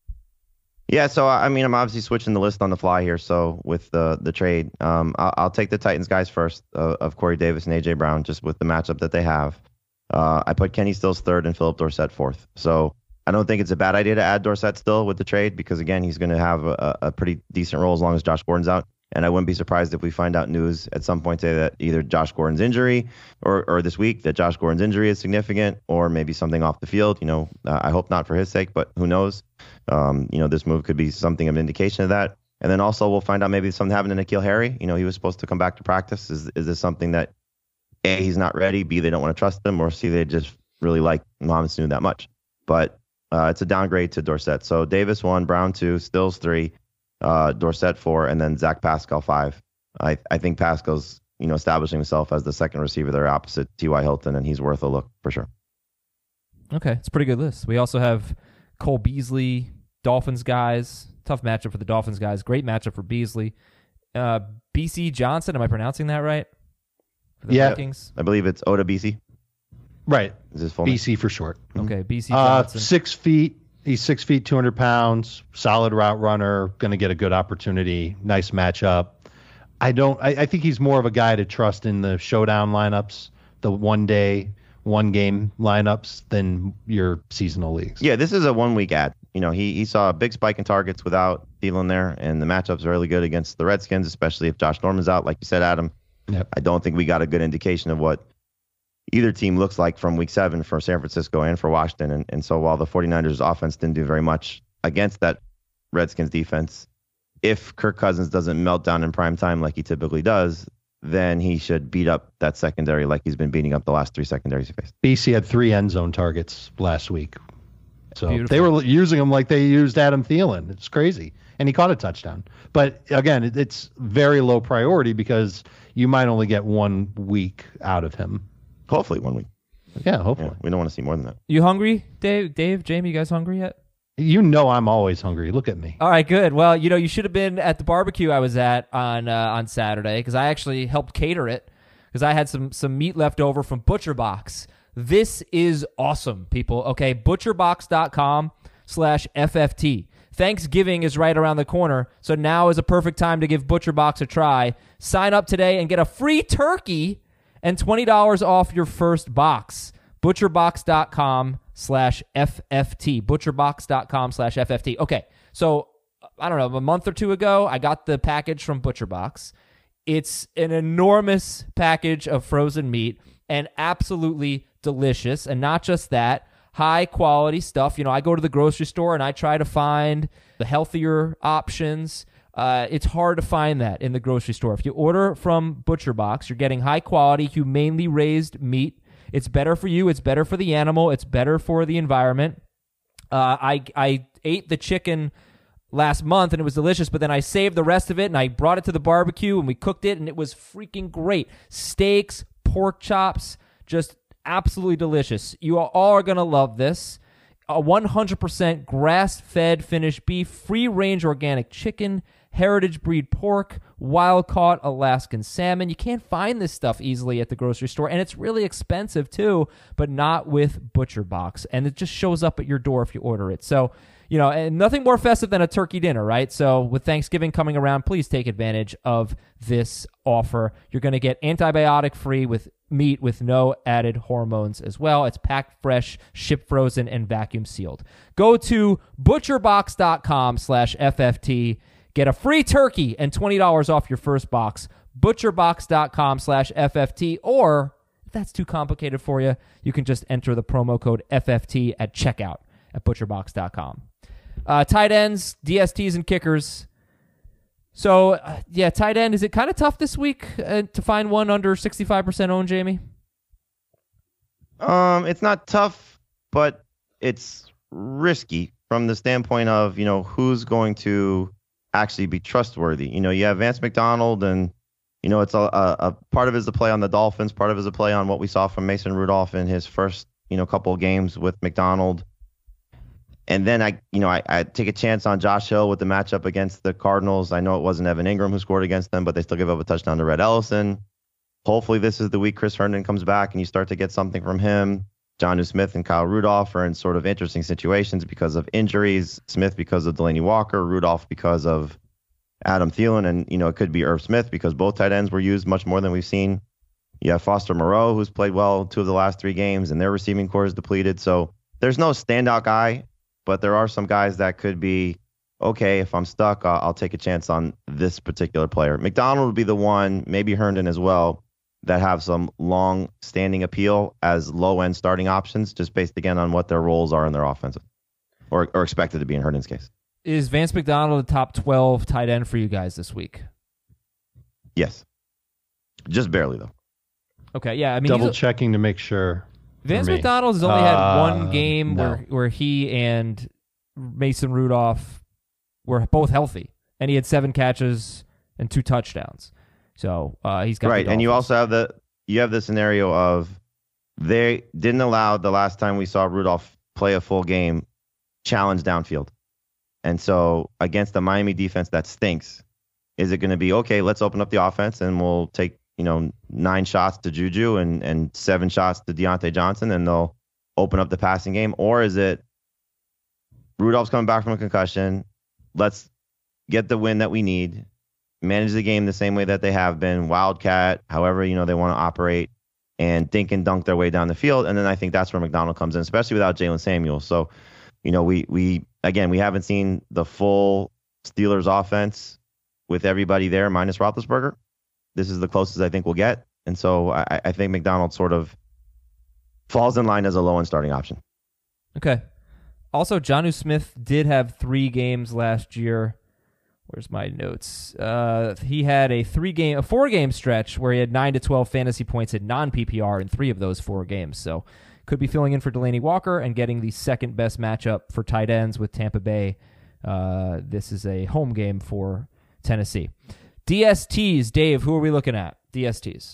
Yeah, so I mean, I'm obviously switching the list on the fly here. So with the the trade, um, I'll, I'll take the Titans guys first, uh, of Corey Davis and A J Brown, just with the matchup that they have. Uh, I put Kenny Stills third and Philip Dorsett fourth. So I don't think it's a bad idea to add Dorsett still with the trade, because again, he's going to have a, a pretty decent role as long as Josh Gordon's out. And I wouldn't be surprised if we find out news at some point today that either Josh Gordon's injury or, or this week that Josh Gordon's injury is significant, or maybe something off the field. You know, uh, I hope not for his sake, but who knows? Um, you know, this move could be something of an indication of that. And then also we'll find out maybe something happened to N'Keal Harry. You know, he was supposed to come back to practice. Is is this something that A, he's not ready, B, they don't want to trust him, or C, they just really like Mohamed Sanu that much? But uh, it's a downgrade to Dorsett. So Davis one, Brown two, Stills three, uh, Dorsett four, and then Zach Pascal five. I, I think Pascal's, you know, establishing himself as the second receiver there opposite T Y. Hilton, and he's worth a look for sure. Okay, it's a pretty good list. We also have Cole Beasley, Dolphins guys. Tough matchup for the Dolphins guys. Great matchup for Beasley. Uh, B C Johnson, am I pronouncing that right? For the Yeah. Vikings? I believe it's Oda B C. Right. Is his full name? B C for short. Okay, B C Uh, Johnson. six feet. He's six feet, two hundred pounds, solid route runner, going to get a good opportunity. Nice matchup. I don't, I, I think he's more of a guy to trust in the showdown lineups, the one day, one game lineups than your seasonal leagues. Yeah, this is a one week ad. You know, he he saw a big spike in targets without Thielen there, and the matchup's really good against the Redskins, especially if Josh Norman's out, like you said, Adam. Yep. I don't think we got a good indication of what either team looks like from week seven for San Francisco and for Washington. And, and so while the 49ers offense didn't do very much against that Redskins defense, if Kirk Cousins doesn't melt down in prime time like he typically does, then he should beat up that secondary like he's been beating up the last three secondaries he faced. B C had three end zone targets last week. So Beautiful. they were using him like they used Adam Thielen. It's crazy. And he caught a touchdown. But again, it, it's very low priority because you might only get one week out of him. Hopefully one week. Yeah, hopefully. Yeah, we don't want to see more than that. You hungry, Dave? Dave, Jamie, you guys hungry yet? You know I'm always hungry. Look at me. All right, good. Well, you know, you should have been at the barbecue I was at on uh, on Saturday, because I actually helped cater it, because I had some some meat left over from ButcherBox. This is awesome, people. Okay, butcherbox dot com slash F F T. Thanksgiving is right around the corner, so now is a perfect time to give ButcherBox a try. Sign up today and get a free turkey and twenty dollars off your first box. ButcherBox.com slash FFT. ButcherBox.com slash FFT. Okay, so I don't know, a month or two ago, I got the package from ButcherBox. It's an enormous package of frozen meat and absolutely delicious. And not just that, high quality stuff. You know, I go to the grocery store and I try to find the healthier options. Uh, it's hard to find that in the grocery store. If you order from ButcherBox, you're getting high quality, humanely raised meat. It's better for you. It's better for the animal. It's better for the environment. Uh, I I ate the chicken last month and it was delicious, but then I saved the rest of it and I brought it to the barbecue and we cooked it and it was freaking great. Steaks, pork chops, just absolutely delicious. You all are going to love this. A one hundred percent grass-fed finished beef, free-range organic chicken, heritage breed pork, wild-caught Alaskan salmon. You can't find this stuff easily at the grocery store, and it's really expensive too, but not with ButcherBox. And it just shows up at your door if you order it. So, you know, and nothing more festive than a turkey dinner, right? So with Thanksgiving coming around, please take advantage of this offer. You're going to get antibiotic-free with meat with no added hormones as well. It's packed fresh, shipped frozen, and vacuum sealed. Go to butcherbox.com slash FFT. Get a free turkey and twenty dollars off your first box. Butcherbox.com slash FFT. Or, if that's too complicated for you, you can just enter the promo code F F T at checkout at butcherbox dot com. Uh, tight ends, D S Ts, and kickers. So, uh, yeah, tight end, is it kind of tough this week uh, to find one under sixty-five percent owned, Jamie? Um, it's not tough, but it's risky from the standpoint of, you know, who's going to actually be trustworthy. You know, you have Vance McDonald, and, you know, it's a, a, a part of it is a play on the Dolphins, part of it is a play on what we saw from Mason Rudolph in his first, you know, couple of games with McDonald. And then I, you know, I, I take a chance on Josh Hill with the matchup against the Cardinals. I know it wasn't Evan Ingram who scored against them, but they still give up a touchdown to Red Ellison. Hopefully this is the week Chris Herndon comes back and you start to get something from him. Jonnu Smith and Kyle Rudolph are in sort of interesting situations because of injuries. Smith because of Delaney Walker, Rudolph because of Adam Thielen, and, you know, it could be Irv Smith because both tight ends were used much more than we've seen. You have Foster Moreau, who's played well two of the last three games, and their receiving core is depleted. So there's no standout guy, but there are some guys that could be, okay, if I'm stuck, I'll, I'll take a chance on this particular player. McDonald would be the one, maybe Herndon as well, that have some long-standing appeal as low-end starting options, just based, again, on what their roles are in their offensive, or, or expected to be in Herndon's case. Is Vance McDonald a top twelve tight end for you guys this week? Yes. Just barely, though. Okay, yeah. I mean, Double checking to make sure. Vance McDonald has only had Uh, one game no. where, where he and Mason Rudolph were both healthy, and he had seven catches and two touchdowns. So uh, he's got right, the and you Dolphins. also have the you have the scenario of they didn't allow the last time we saw Rudolph play a full game challenge downfield, and so against the Miami defense that stinks, is it going to be okay? Let's open up the offense and we'll take, you know, nine shots to Juju and and seven shots to Deontay Johnson, and they'll open up the passing game, or is it Rudolph's coming back from a concussion? Let's get the win that we need. Manage the game the same way that they have been, wildcat, however, you know, they want to operate, and dink and dunk their way down the field. And then I think that's where McDonald comes in, especially without Jalen Samuels. So, you know, we, we again, we haven't seen the full Steelers offense with everybody there minus Roethlisberger. This is the closest I think we'll get. And so I, I think McDonald sort of falls in line as a low-end starting option. Okay. Also, Jonnu Smith did have three games last year. Where's my notes? Uh, he had a three game, a four game stretch where he had nine to twelve fantasy points in non P P R in three of those four games. So could be filling in for Delaney Walker and getting the second best matchup for tight ends with Tampa Bay. Uh, this is a home game for Tennessee. D S Ts, Dave. Who are we looking at? D S Ts.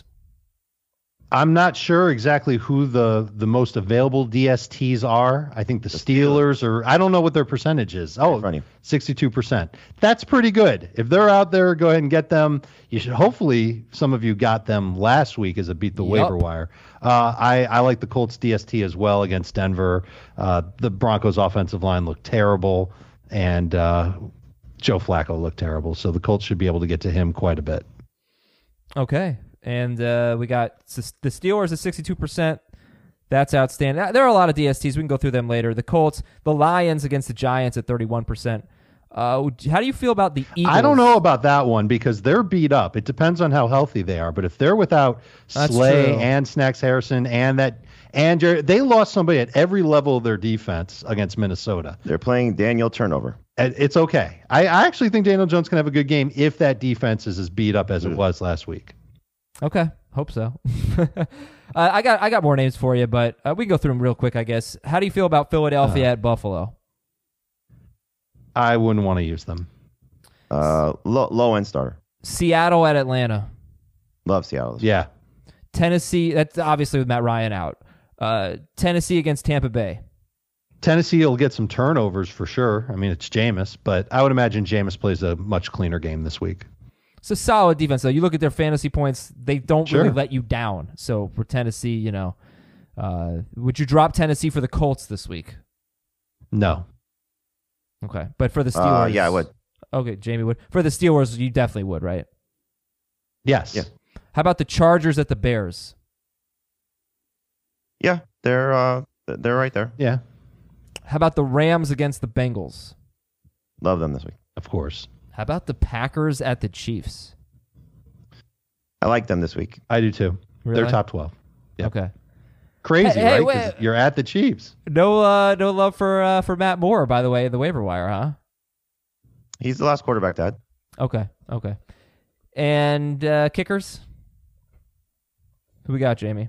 I'm not sure exactly who the, the most available D S Ts are. I think the, the Steelers, Steelers or I don't know what their percentage is. Oh, sixty-two percent. That's pretty good. If they're out there, go ahead and get them. You should hopefully some of you got them last week as a beat the yep. waiver wire. Uh, I, I like the Colts D S T as well against Denver. Uh, the Broncos offensive line looked terrible. and uh, Joe Flacco looked terrible. So the Colts should be able to get to him quite a bit. Okay. And uh, we got s- the Steelers at sixty-two percent. That's outstanding. There are a lot of D S Ts. We can go through them later. The Colts, the Lions against the Giants at thirty-one percent. Uh, how do you feel about the Eagles? I don't know about that one because they're beat up. It depends on how healthy they are. But if they're without That's Slay true. and Snacks Harrison and that and Jer- they lost somebody at every level of their defense against Minnesota. They're playing Daniel Turnover. And it's okay. I, I actually think Daniel Jones can have a good game if that defense is as beat up as it was last week. Okay, hope so. uh, I got I got more names for you, but uh, we can go through them real quick, I guess. How do you feel about Philadelphia Uh, at Buffalo? I wouldn't want to use them. Uh, low, low end starter. Seattle at Atlanta. Love Seattle. Yeah. Tennessee, that's obviously with Matt Ryan out. Uh, Tennessee against Tampa Bay. Tennessee will get some turnovers for sure. I mean, it's Jameis, but I would imagine Jameis plays a much cleaner game this week. It's a solid defense, though. You look at their fantasy points, they don't Sure. really let you down. So for Tennessee, you know, uh, would you drop Tennessee for the Colts this week? No. Okay. But for the Steelers. Uh, yeah, I would. Okay, Jamie would. For the Steelers, you definitely would, right? Yes. Yeah. How about the Chargers at the Bears? Yeah, they're uh, they're right there. Yeah. How about the Rams against the Bengals? Love them this week. Of course. How about the Packers at the Chiefs? I like them this week. I do too. Really? They're top twelve. Yep. Okay. Crazy, Hey, hey, right? 'Cause wait. you're at the Chiefs. No, uh, no love for uh, for Matt Moore, by the way, in the waiver wire, huh? He's the last quarterback, Dad. Okay, okay. And uh, kickers? Who we got, Jamie?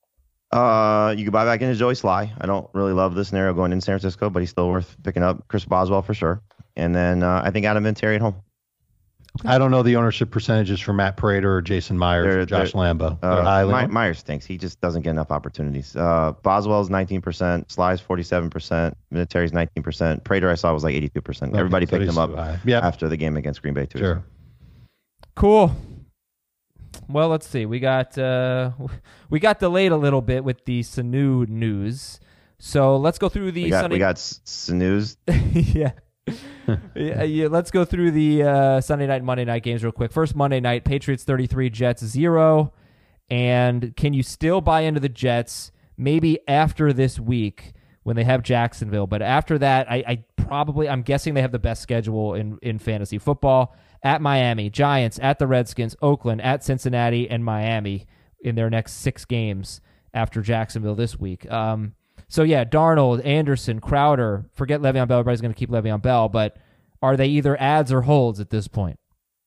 Uh, you could buy back into Joey Sly. I don't really love the scenario going in San Francisco, but he's still worth picking up. Chris Boswell for sure. And then uh, I think Adam Vinatieri at home. I don't know the ownership percentages for Matt Prater or Jason Myers They're- or Josh they're- Lambo. They're Uh, highly My, owned. Myers stinks. He just doesn't get enough opportunities. Uh, Boswell's nineteen percent. Sly's forty-seven percent. Vinatieri's nineteen percent. Prater I saw was like eighty-two percent. Okay, Everybody so picked he's him up too high. Yep. after the game against Green Bay too. Sure. Cool. Well, let's see. We got uh, we got delayed a little bit with the Sanu news, so let's go through the We got, Sunday. we got S- Snooze. yeah. yeah, yeah. Let's go through the uh, Sunday night and Monday night games real quick. First, Monday night, Patriots thirty-three, Jets zero. And can you still buy into the Jets maybe after this week when they have Jacksonville? But after that, I, I probably, I'm guessing they have the best schedule in, in fantasy football. At Miami, Giants, at the Redskins, Oakland, at Cincinnati, and Miami in their next six games after Jacksonville this week. Um, so, yeah, Darnold, Anderson, Crowder, forget Le'Veon Bell. Everybody's going to keep Le'Veon Bell, but are they either adds or holds at this point?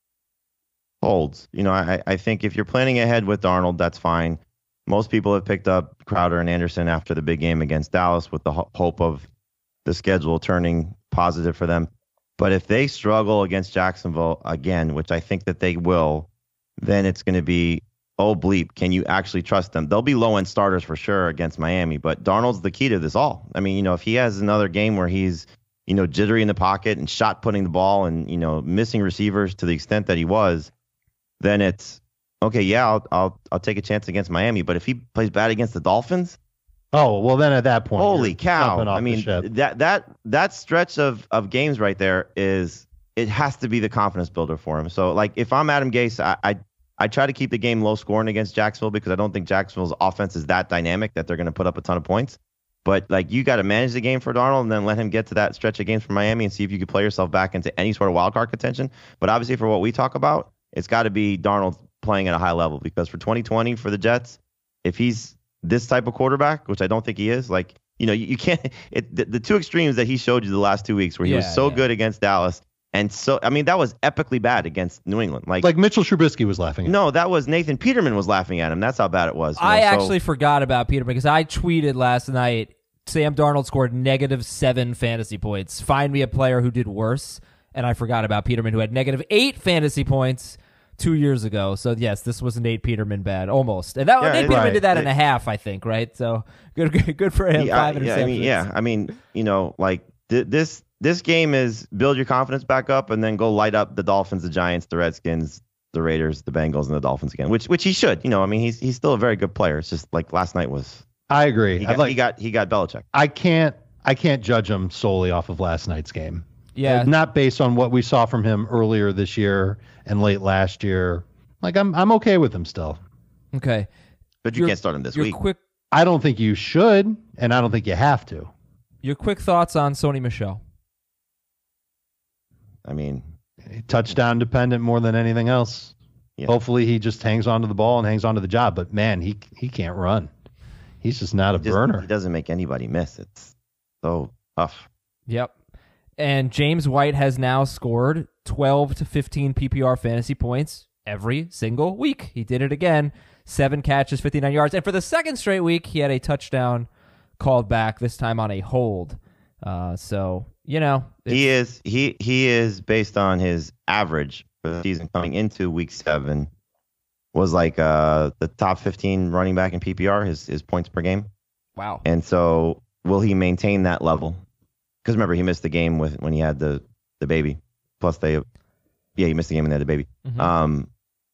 Holds. You know, I, I think if you're planning ahead with Darnold, that's fine. Most people have picked up Crowder and Anderson after the big game against Dallas with the ho- hope of the schedule turning positive for them. But if they struggle against Jacksonville again, which I think that they will, then it's going to be, oh, bleep, can you actually trust them? They'll be low-end starters for sure against Miami, but Darnold's the key to this all. I mean, you know, if he has another game where he's, you know, jittery in the pocket and shot putting the ball and, you know, missing receivers to the extent that he was, then it's, okay, yeah, I'll I'll I'll take a chance against Miami. But if he plays bad against the Dolphins, Oh, well, then at that point, holy you're cow! jumping off I the mean, ship. that that that stretch of of games right there is, it has to be the confidence builder for him. So, like, if I'm Adam Gase, I I, I try to keep the game low scoring against Jacksonville because I don't think Jacksonville's offense is that dynamic that they're going to put up a ton of points. But like, you got to manage the game for Darnold and then let him get to that stretch of games for Miami and see if you can play yourself back into any sort of wild card contention. But obviously, for what we talk about, it's got to be Darnold playing at a high level, because for twenty twenty for the Jets, if he's this type of quarterback, which I don't think he is, like, you know, you, you can't, it, the, the two extremes that he showed you the last two weeks where he Yeah, was so yeah. good against Dallas and so, I mean, that was epically bad against New England. Like, Like Mitchell Trubisky was laughing at. no, that was Nathan Peterman was laughing at him. That's how bad it was. you I know, so- actually forgot about Peterman because I tweeted last night, Sam Darnold scored negative seven fantasy points. Find me a player who did worse. And I forgot about Peterman, who had negative eight fantasy points two years ago. So, yes, this was Nate Peterman bad, almost. And that Yeah, Nate it- Peterman right. did that in It- a half, I think, right? So, good good, good for him. Yeah, Five I- interceptions. yeah, I mean, yeah, I mean, you know, like th- this this game is build your confidence back up and then go light up the Dolphins, the Giants, the Redskins, the Raiders, the Bengals, and the Dolphins again. Which which he should. You know, I mean, he's he's still a very good player. It's just like last night was. I agree. He I'd got like, he got he got Belichick. I can't I can't judge him solely off of last night's game. Yeah. Not based on what we saw from him earlier this year and late last year. Like, I'm I'm okay with him still. Okay. But you Your- can't start him this your week. Quick, I don't think you should, and I don't think you have to. your quick thoughts on Sony Michel. I mean, Touchdown dependent more than anything else. Yeah. Hopefully he just hangs on to the ball and hangs on to the job. But, man, he he can't run. He's just not a just, burner. he doesn't make anybody miss. It's so tough. Yep. And James White has now scored twelve to fifteen P P R fantasy points every single week. He did it again. Seven catches, fifty-nine yards. And for the second straight week, he had a touchdown called back, this time on a hold. Uh, so, you know. He is he he is based on his average for the season coming into week seven was like uh, the top fifteen running back in P P R, his his points per game. Wow. And so will he maintain that level? Because remember, he missed the game with when he had the, the baby. Plus they, yeah, he missed the game and they had the baby. Mm-hmm. Um,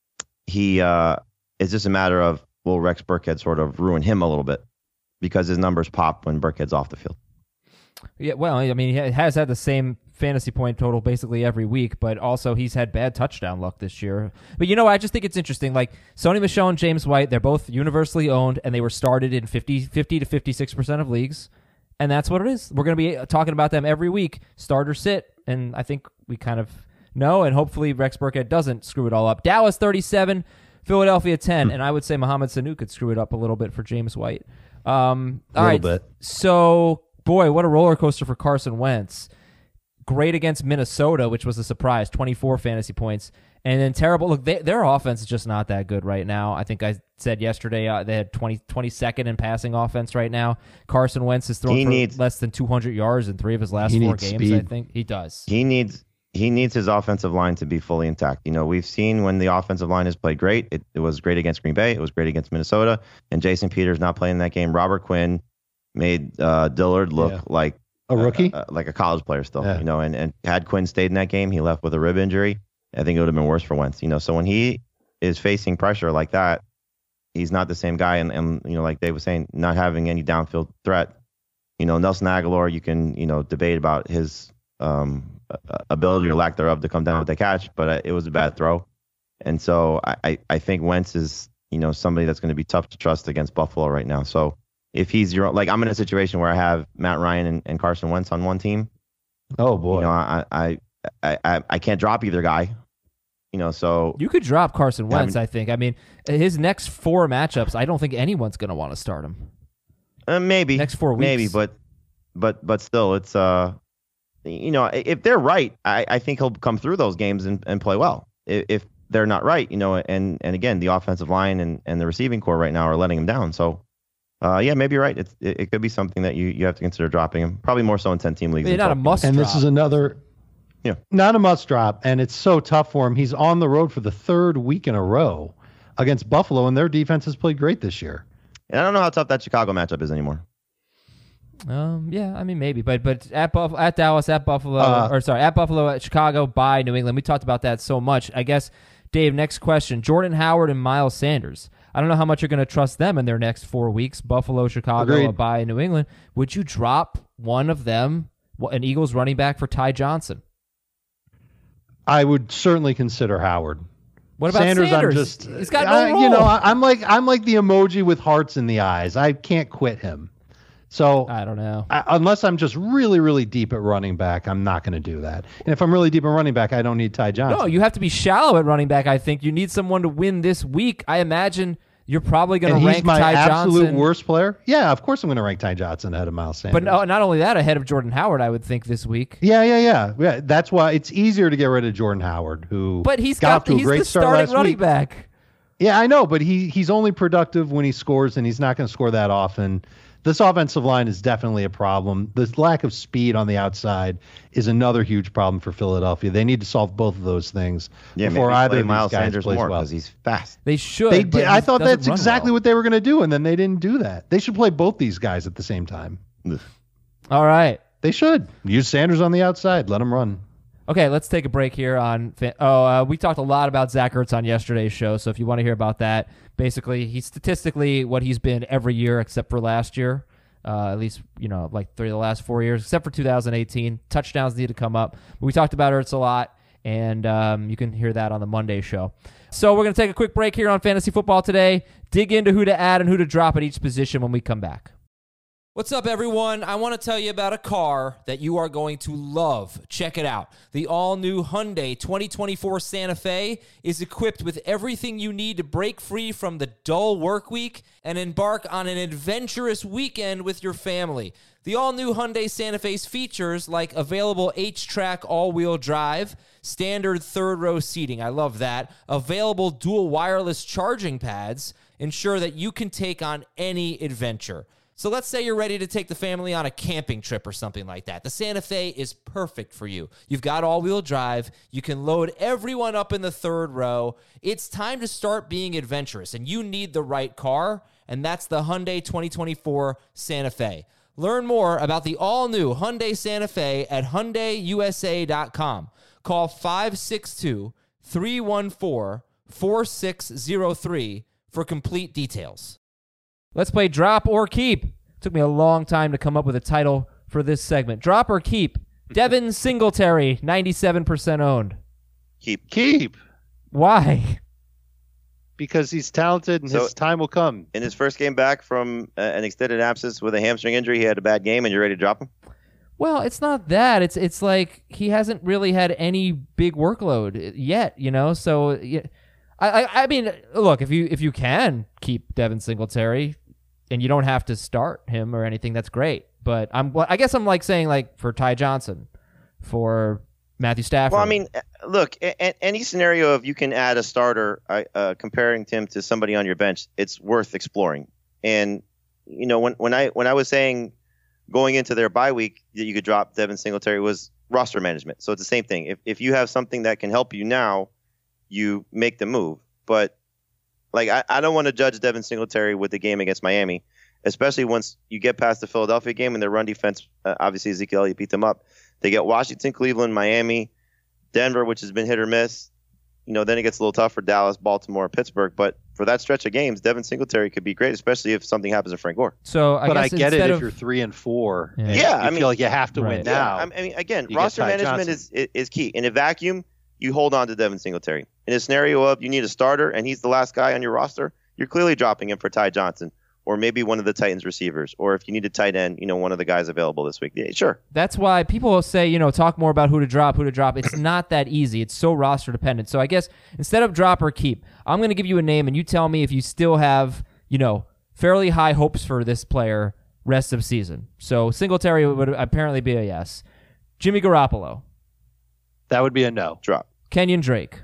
he uh, it's just a matter of will Rex Burkhead sort of ruin him a little bit because his numbers pop when Burkhead's off the field. Yeah, well, I mean, he has had the same fantasy point total basically every week, but also he's had bad touchdown luck this year. But, you know, I just think it's interesting. Like, Sony Michel and James White, they're both universally owned, and they were started in fifty, fifty to fifty-six percent of leagues. And that's what it is. We're going to be talking about them every week, start or sit. And I think we kind of know, and hopefully Rex Burkhead doesn't screw it all up. Dallas thirty-seven, Philadelphia ten, and I would say Mohamed Sanu could screw it up a little bit for James White. Um, all A right, little bit. So, boy, what a roller coaster for Carson Wentz. Great against Minnesota, which was a surprise, twenty-four fantasy points. And then terrible. Look, they, their offense is just not that good right now. I think I said yesterday uh, they had twenty, twenty-second in passing offense right now. Carson Wentz has thrown He for needs- less than two hundred yards in three of his last He four needs games, speed. I think. He does. He needs he needs his offensive line to be fully intact. You know, we've seen when the offensive line has played great. It, it was great against Green Bay. It was great against Minnesota. And Jason Peters not playing that game. Robert Quinn made uh, Dillard look Yeah. like A rookie? uh, uh, like a college player still. Yeah. You know, and, and had Quinn stayed in that game, he left with a rib injury. I think it would have been worse for Wentz. You know, so when he is facing pressure like that, he's not the same guy. And, and you know, like Dave was saying, not having any downfield threat. You know, Nelson Aguilar, you can, you know, debate about his um, ability or lack thereof to come down with the catch, but uh, it was a bad throw. And so I, I, I think Wentz is, you know, somebody that's going to be tough to trust against Buffalo right now. So if he's your, like, I'm in a situation where I have Matt Ryan and, and Carson Wentz on one team. Oh, boy. You know, I, I, I, I, I can't drop either guy. You know, so You could drop Carson Yeah, I Wentz, mean- I think. I mean, his next four matchups, I don't think anyone's going to want to start him. uh, maybe Next four maybe, weeks. but, but, but still, it's uh, you know, if they're right, I, I think he'll come through those games and, and play well. If, if they're not right, you know, and and again, the offensive line and, and the receiving core right now are letting him down. So, uh, yeah, maybe you're right. It's, it, it could be something that you, you have to consider dropping him. Probably more so in ten team leagues. But than not a twelve. must And drop. this is another, Yeah. not a must drop, and it's so tough for him. He's on the road for the third week in a row against Buffalo, and their defense has played great this year. And I don't know how tough that Chicago matchup is anymore. Um, yeah, I mean maybe, but but at Buff- at Dallas, at Buffalo, Uh, or sorry, at Buffalo, at Chicago, by New England. We talked about that so much. I guess, Dave. Next question: Jordan Howard and Miles Sanders. I don't know how much you're going to trust them in their next four weeks. Buffalo, Chicago, Agreed. a bye, New England. Would you drop one of them, an Eagles running back, for Ty Johnson? I would certainly consider Howard. What about Sanders? Sanders? I'm just, He's got no I- role. you know, I, I'm like I'm like the emoji with hearts in the eyes. I can't quit him. So I don't know. I, unless I'm just really, really deep at running back, I'm not going to do that. And if I'm really deep at running back, I don't need Ty Johnson. No, you have to be shallow at running back. I think you need someone to win this week. I imagine you're probably going and to he's rank my Ty absolute Johnson. worst player. Yeah, of course I'm going to rank Ty Johnson ahead of Miles Sanders. But no, not only that, ahead of Jordan Howard, I would think this week. Yeah, yeah, yeah, yeah. That's why it's easier to get rid of Jordan Howard, who But he's got got, off to a he's great the start starting last running week. back. Yeah, I know, but he he's only productive when he scores, and he's not going to score that often. This offensive line is definitely a problem. The lack of speed on the outside is another huge problem for Philadelphia. They need to solve both of those things Yeah, before maybe either play of these Miles guys Sanders plays more well. because he's fast. They should. They but did. he I thought doesn't that's run exactly well. what they were going to do, and then they didn't do that. They should play both these guys at the same time. All right. They should use Sanders on the outside. Let him run. Okay, let's take a break here on. Oh, uh, we talked a lot about Zach Ertz on yesterday's show, so if you want to hear about that, basically he's statistically what he's been every year except for last year. Uh, at least, you know, like three of the last four years, except for two thousand eighteen. Touchdowns need to come up. But we talked about Ertz a lot, and um, you can hear that on the Monday show. So we're going to take a quick break here on Fantasy Football Today, dig into who to add and who to drop at each position when we come back. What's up, everyone? I want to tell you about a car that you are going to love. Check it out. The all-new Hyundai twenty twenty-four Santa Fe is equipped with everything you need to break free from the dull work week and embark on an adventurous weekend with your family. The all-new Hyundai Santa Fe's features like available H-Track all-wheel drive, standard third-row seating, I love that, available dual wireless charging pads, ensure that you can take on any adventure. So let's say you're ready to take the family on a camping trip or something like that. The Santa Fe is perfect for you. You've got all-wheel drive. You can load everyone up in the third row. It's time to start being adventurous, and you need the right car, and that's the Hyundai twenty twenty-four Santa Fe. Learn more about the all-new Hyundai Santa Fe at Hyundai U S A dot com. Call five six two, three one four, four six zero three for complete details. Let's play Drop or Keep. Took me a long time to come up with a title for this segment. Drop or Keep. Devin Singletary, ninety-seven percent owned. Keep. Keep. Why? Because he's talented and So- his time will come. In his first game back from uh, an extended absence with a hamstring injury, he had a bad game, and you're ready to drop him? Well, it's not that. It's it's like he hasn't really had any big workload yet, you know? So, yeah, I, I I mean, look, if you if you can keep Devin Singletary and you don't have to start him or anything, that's great. But I'm well, I guess I'm like saying like for Ty Johnson, for Matthew Stafford. Well, I mean, uh, look, a- a- any scenario of you can add a starter, uh, uh, comparing him to somebody on your bench, it's worth exploring. And you know, when when I when I was saying going into their bye week that you could drop Devin Singletary was roster management. So it's the same thing. If if you have something that can help you now, you make the move. But like I, I don't want to judge Devin Singletary with the game against Miami, especially once you get past the Philadelphia game and their run defense. Uh, obviously, Ezekiel Elliott beat them up. They get Washington, Cleveland, Miami, Denver, which has been hit or miss. You know, then it gets a little tough for Dallas, Baltimore, Pittsburgh. But for that stretch of games, Devin Singletary could be great, especially if something happens to Frank Gore. so I but guess I get it instead if of, you're three and four. Yeah. and Yeah, you I mean- feel like you have to Right. win Yeah, now. I mean, again, You get roster Ty management Johnson. is is key. In a vacuum, you hold on to Devin Singletary. In a scenario of you need a starter and he's the last guy on your roster, you're clearly dropping him for Ty Johnson or maybe one of the Titans receivers. Or if you need a tight end, you know, one of the guys available this week. Yeah, sure. That's why people will say, you know, talk more about who to drop, who to drop. It's not that easy. It's so roster dependent. So I guess instead of drop or keep, I'm going to give you a name and you tell me if you still have, you know, fairly high hopes for this player rest of season. So Singletary would apparently be a yes. Jimmy Garoppolo, That would be a no. Drop. Kenyon Drake.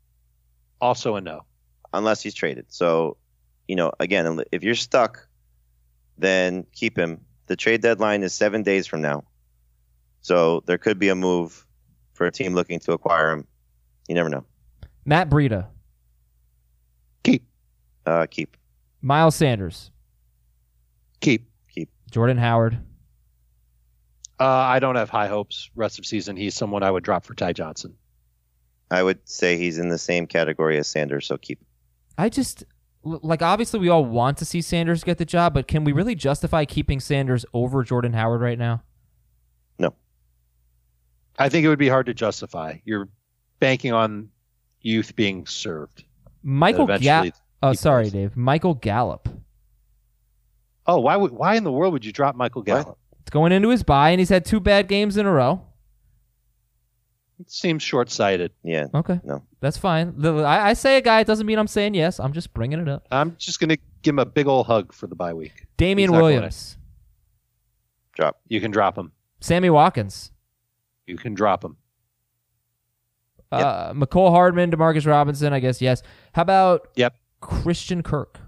Also a no. Unless he's traded. So, you know, again, if you're stuck, then keep him. The trade deadline is seven days from now. So there could be a move for a team looking to acquire him. You never know. Matt Breida. Keep. Uh, keep. Miles Sanders. Keep. Keep. Jordan Howard. Uh, I don't have high hopes rest of season. He's someone I would drop for Ty Johnson. I would say he's in the same category as Sanders, so keep. I just, like, obviously we all want to see Sanders get the job, but can we really justify keeping Sanders over Jordan Howard right now? No. I think it would be hard to justify. You're banking on youth being served. Michael Eventually Gallup. Oh, he sorry, plays. Dave. Michael Gallup. Oh, why would why in the world would you drop Michael Gallup? It's going into his bye, and he's had two bad games in a row. It seems short-sighted. Yeah. Okay. No. That's fine. The- I, I say a guy, it doesn't mean I'm saying yes. I'm just bringing it up. I'm just going to give him a big old hug for the bye week. Damian He's not going Williams. Drop. You can drop him. Sammy Watkins. You can drop him. Uh, McCole Hardman, Demarcus Robinson, I guess, yes. How about Yep. Christian Kirk?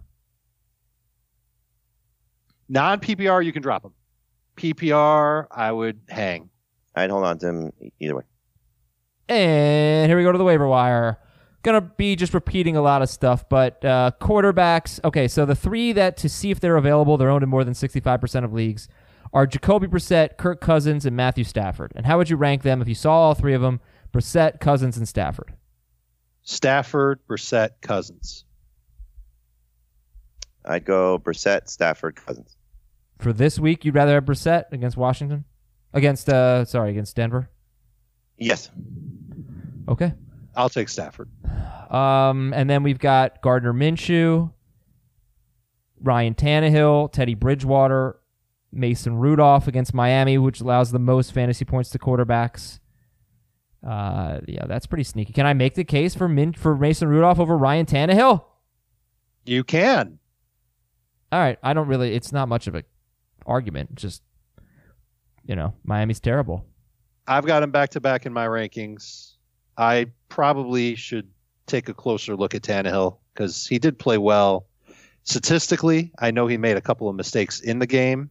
Non-P P R, you can drop him. P P R, I would hang. I'd hold on to him either way. And here we go to the waiver wire. Gonna be just repeating a lot of stuff, but uh, quarterbacks. Okay, so the three that to see if they're available, they're owned in more than sixty-five percent of leagues, are Jacoby Brissett, Kirk Cousins, and Matthew Stafford. And how would you rank them if you saw all three of them? Brissett, Cousins, and Stafford. Stafford, Brissett, Cousins. I'd go Brissett, Stafford, Cousins. For this week, you'd rather have Brissett against Washington? Against, uh, sorry, against Denver? Yes. Okay. I'll take Stafford. Um, and then we've got Gardner Minshew, Ryan Tannehill, Teddy Bridgewater, Mason Rudolph against Miami, which allows the most fantasy points to quarterbacks. Uh, yeah, that's pretty sneaky. Can I make the case for Min- for Mason Rudolph over Ryan Tannehill? You can. All right, I don't really. It's not much of a argument. Just, you know, Miami's terrible. I've got him back to back in my rankings. I probably should take a closer look at Tannehill because he did play well. Statistically, I know he made a couple of mistakes in the game.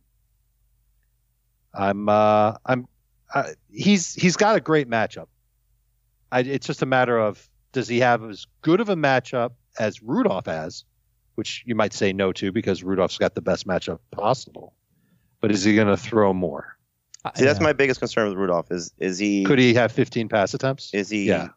I'm, uh, I'm, uh, he's he's got a great matchup. I, it's just a matter of, does he have as good of a matchup as Rudolph has, which you might say no to because Rudolph's got the best matchup possible. But is he going to throw more? See, that's my biggest concern with Rudolph. Is is he Could he have fifteen pass attempts? Is he Yeah.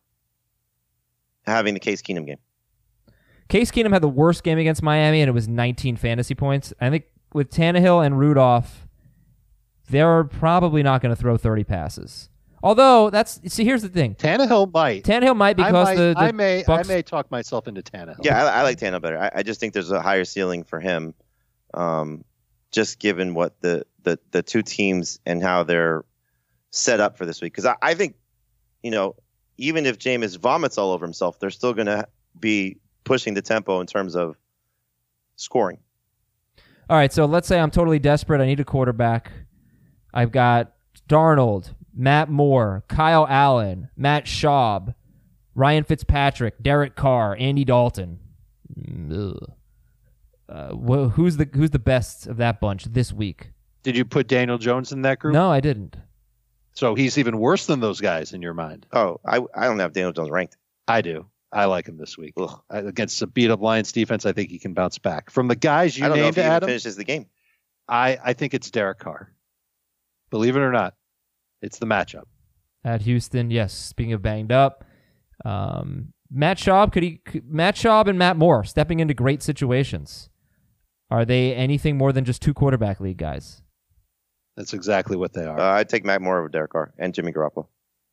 having the Case Keenum game? Case Keenum had the worst game against Miami, and it was nineteen fantasy points. I think with Tannehill and Rudolph, they're probably not going to throw thirty passes. Although that's see, here's the thing: Tannehill might. Tannehill might because I might, the, the I may Bucs, I may talk myself into Tannehill. Yeah, I, I like Tannehill better. I, I just think there's a higher ceiling for him, um, just given what the, the, the two teams and how they're set up for this week. Because I, I think, you know, even if Jameis vomits all over himself, they're still going to be pushing the tempo in terms of scoring. All right, so let's say I'm totally desperate. I need a quarterback. I've got Darnold, Matt Moore, Kyle Allen, Matt Schaub, Ryan Fitzpatrick, Derek Carr, Andy Dalton. Ugh. Uh, wh- who's the who's the best of that bunch this week? Did you put Daniel Jones in that group? No, I didn't. So he's even worse than those guys in your mind. Oh, I I don't have Daniel Jones ranked. I do. I like him this week. Ugh. I, against a beat-up Lions defense, I think he can bounce back. From the guys you I don't know if named, he even Adam, finishes the game. I, I think it's Derek Carr. Believe it or not, it's the matchup. At Houston, yes. Speaking of banged up, um, Matt Schaub could he? Could, Matt Schaub and Matt Moore stepping into great situations. Are they anything more than just two quarterback league guys? That's exactly what they are. Uh, I'd take Matt Moore over Derek Carr and Jimmy Garoppolo.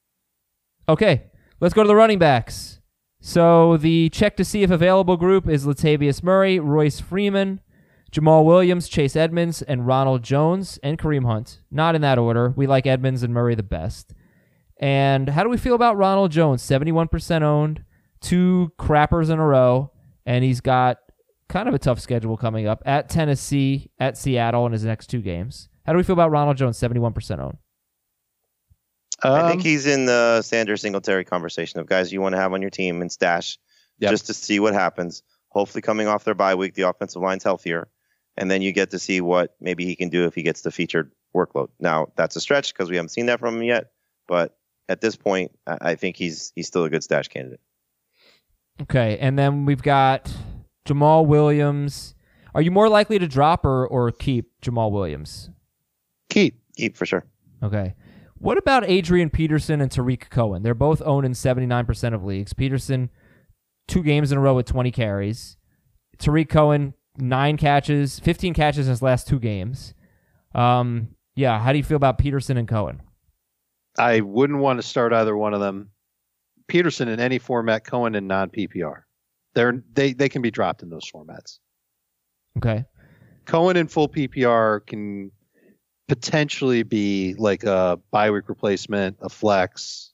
Okay, let's go to the running backs. So the check to see if available group is Latavius Murray, Royce Freeman, Jamal Williams, Chase Edmonds, and Ronald Jones, and Kareem Hunt. Not in that order. We like Edmonds and Murray the best. And how do we feel about Ronald Jones? seventy-one percent owned, two crappers in a row, and he's got kind of a tough schedule coming up at Tennessee, at Seattle in his next two games. How do we feel about Ronald Jones, seventy-one percent owned? Um, I think he's in the Sanders Singletary conversation of guys you want to have on your team and stash Yep. just to see what happens. Hopefully coming off their bye week, the offensive line's healthier. And then you get to see what maybe he can do if he gets the featured workload. Now, that's a stretch because we haven't seen that from him yet. But at this point, I I think he's he's still a good stash candidate. Okay, and then we've got Jamal Williams. Are you more likely to drop or, or keep Jamal Williams? keep. Keep for sure. Okay. What about Adrian Peterson and Tariq Cohen? They're both owned in seventy-nine percent of leagues. Peterson, two games in a row with twenty carries. Tariq Cohen, nine catches, fifteen catches in his last two games. Um, yeah, how do you feel about Peterson and Cohen? I wouldn't want to start either one of them. Peterson in any format, Cohen in non-P P R. They're, they they can be dropped in those formats. Okay. Cohen in full P P R can potentially be like a bye week replacement, a flex,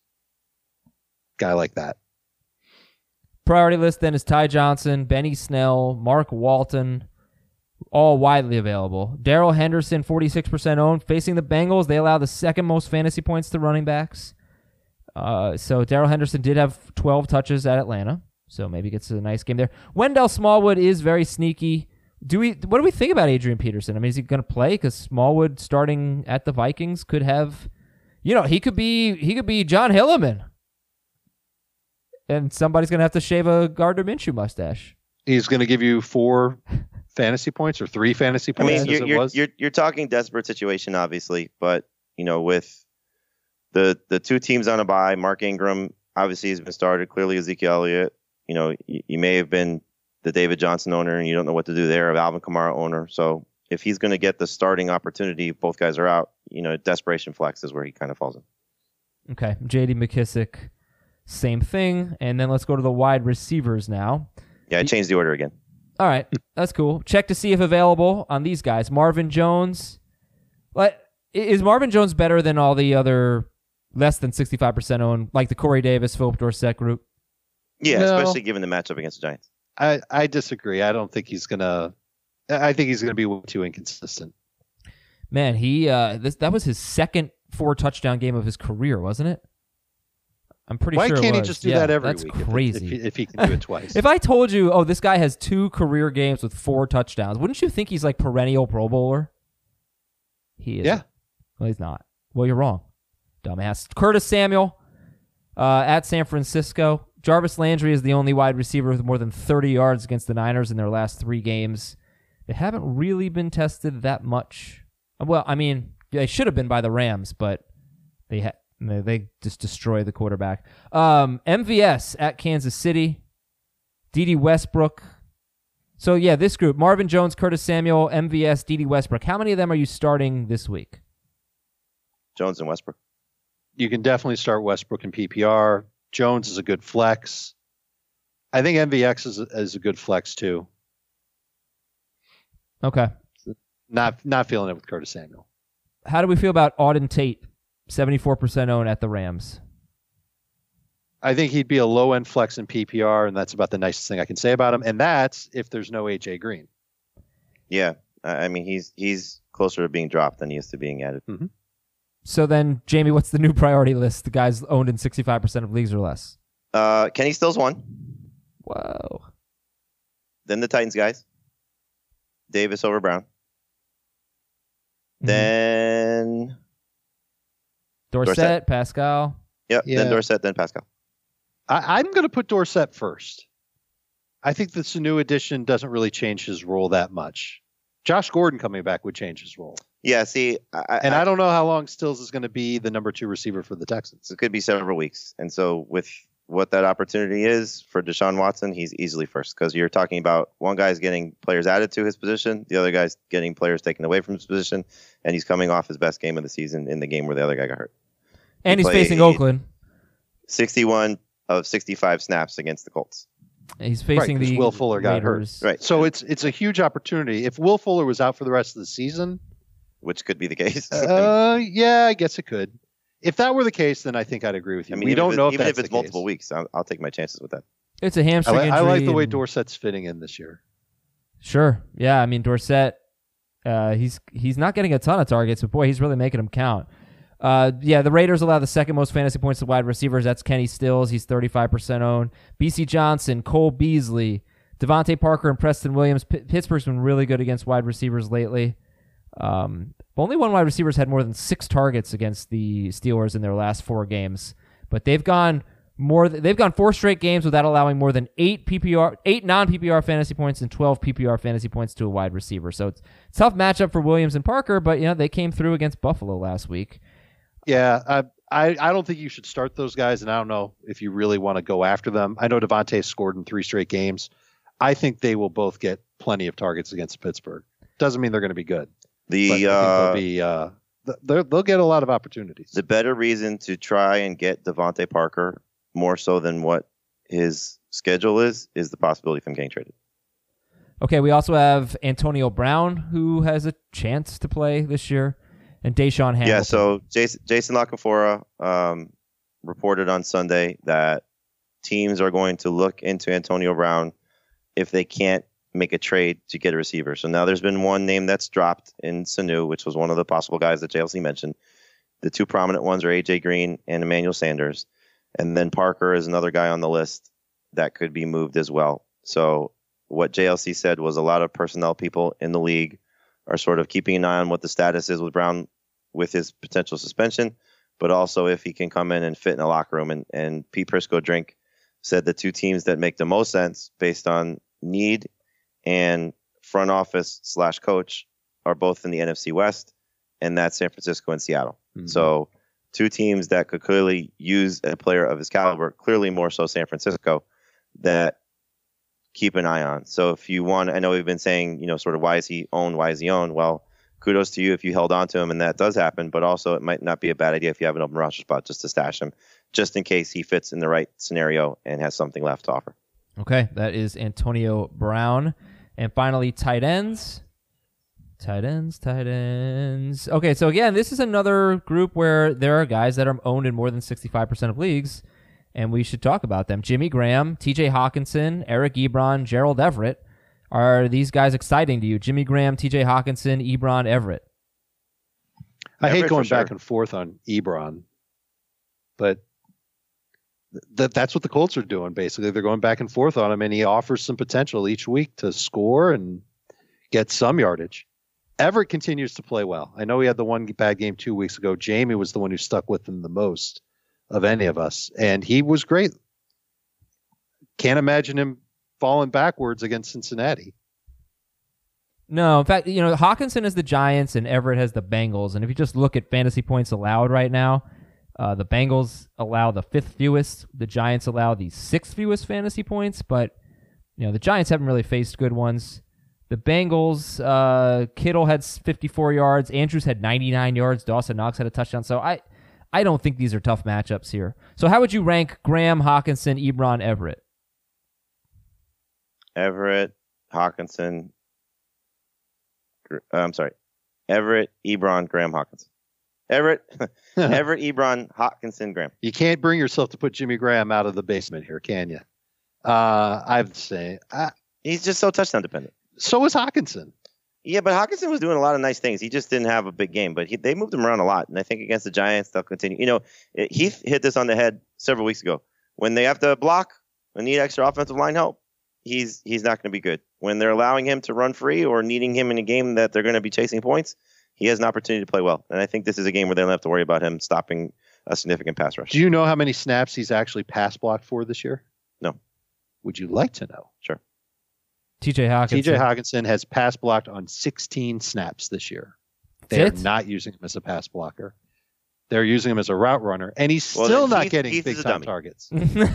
guy like that. Priority list then is Ty Johnson, Benny Snell, Mark Walton, all widely available. Darrell Henderson, forty-six percent owned. Facing the Bengals, they allow the second most fantasy points to running backs. Uh, so Darrell Henderson did have twelve touches at Atlanta, so maybe gets a nice game there. Wendell Smallwood is very sneaky. Do we? What do we think about Adrian Peterson? I mean, is he going to play? Because Smallwood starting at the Vikings could have, you know, he could be he could be John Hilliman, and somebody's going to have to shave a Gardner Minshew mustache. He's going to give you four fantasy points or three fantasy I points mean, as you're it you're, was. you're you're talking desperate situation, obviously, but you know, with the the two teams on a bye, Mark Ingram obviously has been started. Clearly, Ezekiel Elliott. You know, you, you may have been the David Johnson owner, and you don't know what to do there. Of Alvin Kamara owner. So if he's going to get the starting opportunity, if both guys are out, you know, desperation flex is where he kind of falls in. Okay, J D McKissic, same thing. And then let's go to the wide receivers now. Yeah, I changed the order again. All right, that's cool. Check to see if available on these guys. Marvin Jones. Like, is Marvin Jones better than all the other less than sixty-five percent owned, like the Corey Davis, Philip Dorsett group? Yeah, No. especially given the matchup against the Giants. I, I disagree. I don't think he's gonna. I think he's gonna be way too inconsistent. Man, he uh, this that was his second four touchdown game of his career, wasn't it? I'm pretty Why sure. can't it he was. just do Yeah, that every that's week? if- Crazy. If, he, if he can do it twice. If I told you, oh, this guy has two career games with four touchdowns, wouldn't you think he's like perennial Pro Bowler? He is. Yeah. Well, he's not. Well, you're wrong, dumbass. Curtis Samuel uh, at San Francisco. Jarvis Landry is the only wide receiver with more than thirty yards against the Niners in their last three games. They haven't really been tested that much. Well, I mean, they should have been by the Rams, but they had. They, they just destroy the quarterback. Um, M V S at Kansas City. D D Westbrook. So, yeah, this group, Marvin Jones, Curtis Samuel, M V S, D D Westbrook. How many of them are you starting this week? Jones and Westbrook. You can definitely start Westbrook in P P R. Jones is a good flex. I think M V X is a, is a good flex too. Okay. Not not feeling it with Curtis Samuel. How do we feel about Auden Tate, seventy-four percent owned at the Rams? I think he'd be a low end flex in P P R, and that's about the nicest thing I can say about him. And that's if there's no A J Green. Yeah, I I mean he's he's closer to being dropped than he is to being added. Mm-hmm. So then, Jamie, what's the new priority list? The guys owned in sixty-five percent of leagues or less. Uh, Kenny Stills one. Whoa. Then the Titans guys. Davis over Brown. Mhm. Then Dorsett, Dorsett. Pascal. yep. Yeah. Then Dorsett. Then Pascal. I, I'm going to put Dorsett first. I think this new addition doesn't really change his role that much. Josh Gordon coming back would change his role. Yeah. See, I, And I don't know how long Stills is going to be the number two receiver for the Texans. it could be several weeks, and so with what that opportunity is for Deshaun Watson, he's easily first because you're talking about one guy's getting players added to his position, the other guy's getting players taken away from his position, and he's coming off his best game of the season in the game where the other guy got hurt. And He he's played facing Oakland. sixty-one of sixty-five snaps against the Colts. He's Right, facing 'cause the Will Fuller got hurt. Raiders. Right. So it's it's a huge opportunity. If Will Fuller was out for the rest of the season, Which could be the case. uh, yeah, I guess it could. If that were the case, then I think I'd agree with you. I mean, we even don't if it- know if even that's if it's the multiple case. weeks. I'll, I'll take my chances with that. It's a I, hamstring li- I injury. like the way and- Dorsett's fitting in this year. Sure. Yeah, I mean, Dorsett, uh, he's he's not getting a ton of targets, but boy, he's really making them count. Uh, yeah, the Raiders allow the second most fantasy points to wide receivers. That's Kenny Stills. He's thirty-five percent owned. B C Johnson, Cole Beasley, Devontae Parker, and Preston Williams. P- Pittsburgh's been really good against wide receivers lately. Um, only one wide receiver's had more than six targets against the Steelers in their last four games, but they've gone more. Th- they've gone four straight games without allowing more than eight P P R, eight non-P P R fantasy points and twelve P P R fantasy points to a wide receiver. So it's a tough matchup for Williams and Parker, but you know they came through against Buffalo last week. Yeah, I, I I don't think you should start those guys, and I don't know if you really want to go after them. I know Devontae scored in three straight games. I think they will both get plenty of targets against Pittsburgh. Doesn't mean they're going to be good. The But I think uh, they'll be uh, th- they're- they'll get a lot of opportunities. the better reason to try and get Devontae Parker more so than what his schedule is is the possibility of him getting traded. Okay, we also have Antonio Brown, who has a chance to play this year, and Deshaun Hamilton. Yeah, so Jason Jason LaCanfora um, reported on Sunday that teams are going to look into Antonio Brown if they can't make a trade to get a receiver. So now there's been one name that's dropped in Sanu, which was one of the possible guys that J L C mentioned. The two prominent ones are A J Green and Emmanuel Sanders. And then Parker is another guy on the list that could be moved as well. So what J L C said was a lot of personnel people in the league are sort of keeping an eye on what the status is with Brown with his potential suspension, but also if he can come in and fit in a locker room. And, and Pete Prisco Drink said the two teams that make the most sense based on need and front office slash coach are both in the N F C West, and that's San Francisco and Seattle. Mm-hmm. So two teams that could clearly use a player of his caliber, clearly more so San Francisco, that keep an eye on. So if you want, I know we've been saying, you know, sort of why is he owned? Why is he owned? Well, kudos to you if you held on to him and that does happen, but also it might not be a bad idea if you have an open roster spot just to stash him, just in case he fits in the right scenario and has something left to offer. Okay, that is Antonio Brown. And finally, tight ends. Tight ends, tight ends. Okay, so again, this is another group where there are guys that are owned in more than sixty-five percent of leagues, and we should talk about them. Jimmy Graham, T J Hawkinson, Eric Ebron, Gerald Everett. Are these guys exciting to you? Jimmy Graham, T J Hawkinson, Ebron, Everett. I Everett hate going sure. back and forth on Ebron, but th- that's what the Colts are doing, basically. They're going back and forth on him, and he offers some potential each week to score and get some yardage. Everett continues to play well. I know he had the one bad game two weeks ago. Jamie was the one who stuck with him the most of any of us, and he was great. Can't imagine him falling backwards against Cincinnati. No, in fact, you know, Hawkinson has the Giants and Everett has the Bengals. And if you just look at fantasy points allowed right now, uh, the Bengals allow the fifth fewest. The Giants allow the sixth fewest fantasy points. But, you know, the Giants haven't really faced good ones. The Bengals, uh, Kittle had fifty-four yards. Andrews had ninety-nine yards. Dawson Knox had a touchdown. So I, I don't think these are tough matchups here. So how would you rank Graham, Hawkinson, Ebron, Everett? Everett, Hawkinson, uh, I'm sorry, Everett, Ebron, Graham, Hawkinson. Everett, Everett, Ebron, Hawkinson, Graham. You can't bring yourself to put Jimmy Graham out of the basement here, can you? Uh, I would say. Uh, He's just so touchdown dependent. So is Hawkinson. Yeah, but Hawkinson was doing a lot of nice things. He just didn't have a big game, but he, they moved him around a lot. And I think against the Giants, they'll continue. You know, it, Heath hit this on the head several weeks ago. When they have to block and need extra offensive line help, he's he's not going to be good. When they're allowing him to run free or needing him in a game that they're going to be chasing points, he has an opportunity to play well. And I think this is a game where they don't have to worry about him stopping a significant pass rush. Do you know how many snaps he's actually pass blocked for this year? No. Would you like to know? Sure. T J Hawkinson. T J Hawkinson has pass blocked on sixteen snaps this year. They That's are it? not using him as a pass blocker. They're using him as a route runner, and he's Well, still then not Heath- getting Heath is a big time dummy. targets.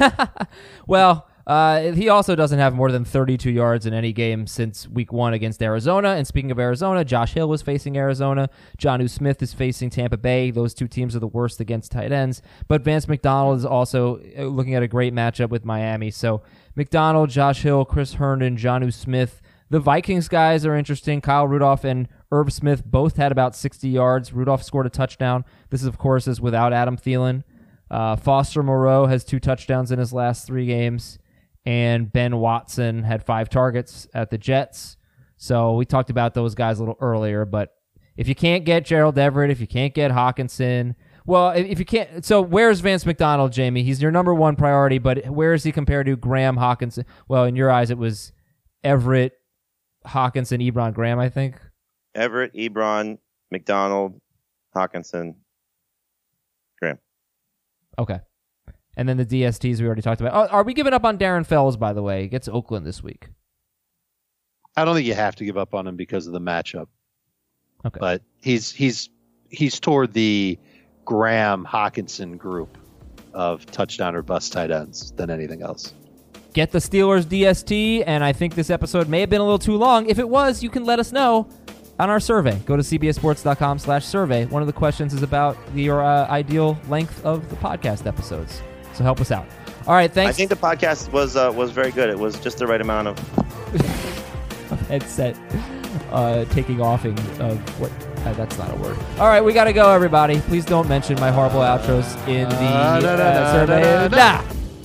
Well, uh, he also doesn't have more than thirty-two yards in any game since week one against Arizona. And speaking of Arizona, Josh Hill was facing Arizona. Jonnu Smith is facing Tampa Bay. Those two teams are the worst against tight ends. But Vance McDonald is also looking at a great matchup with Miami. So McDonald, Josh Hill, Chris Herndon, Jonnu Smith. The Vikings guys are interesting. Kyle Rudolph and Irv Smith both had about sixty yards. Rudolph scored a touchdown. This, is, of course, is without Adam Thielen. Uh, Foster Moreau has two touchdowns in his last three games. And Ben Watson had five targets at the Jets. So we talked about those guys a little earlier. But if you can't get Gerald Everett, if you can't get Hawkinson, well, if you can't, so where's Vance McDonald, Jamie? He's your number one priority, but where is he compared to Graham, Hawkinson? Well, in your eyes, it was Everett, Hawkinson, Ebron, Graham, I think. Everett, Ebron, McDonald, Hawkinson, Graham. Okay. And then the D S Ts we already talked about. Oh, are we giving up on Darren Fells, by the way? He gets Oakland this week. I don't think you have to give up on him because of the matchup. Okay. But he's he's he's toward the Graham Hawkinson group of touchdown or bust tight ends than anything else. Get the Steelers D S T, and I think this episode may have been a little too long. If it was, you can let us know on our survey. Go to cbssports.com slash survey. One of the questions is about your uh, ideal length of the podcast episodes. So help us out. All right, thanks. I think the podcast was uh, was very good. It was just the right amount of headset uh, taking offing of what? Uh, that's not a word. All right, we got to go, everybody. Please don't mention my horrible outros in the Uh, da, da, uh, da, survey. da, da, da. Nah.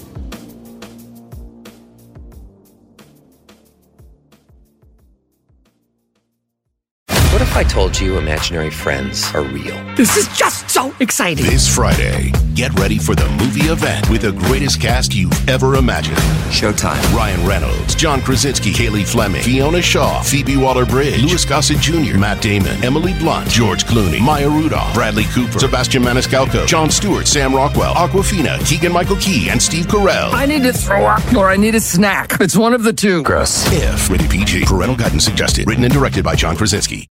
What if I told you imaginary friends are real? This is just so exciting. This Friday, get ready for the movie event with the greatest cast you've ever imagined. Showtime. Ryan Reynolds, John Krasinski, Haley Fleming, Fiona Shaw, Phoebe Waller-Bridge, Louis Gossett Junior, Matt Damon, Emily Blunt, George Clooney, Maya Rudolph, Bradley Cooper, Sebastian Maniscalco, Jon Stewart, Sam Rockwell, Awkwafina, Keegan-Michael Key, and Steve Carell. I need to throw up or I need a snack. It's one of the two. Gross. If. Rated P G. Parental guidance suggested. Written and directed by John Krasinski.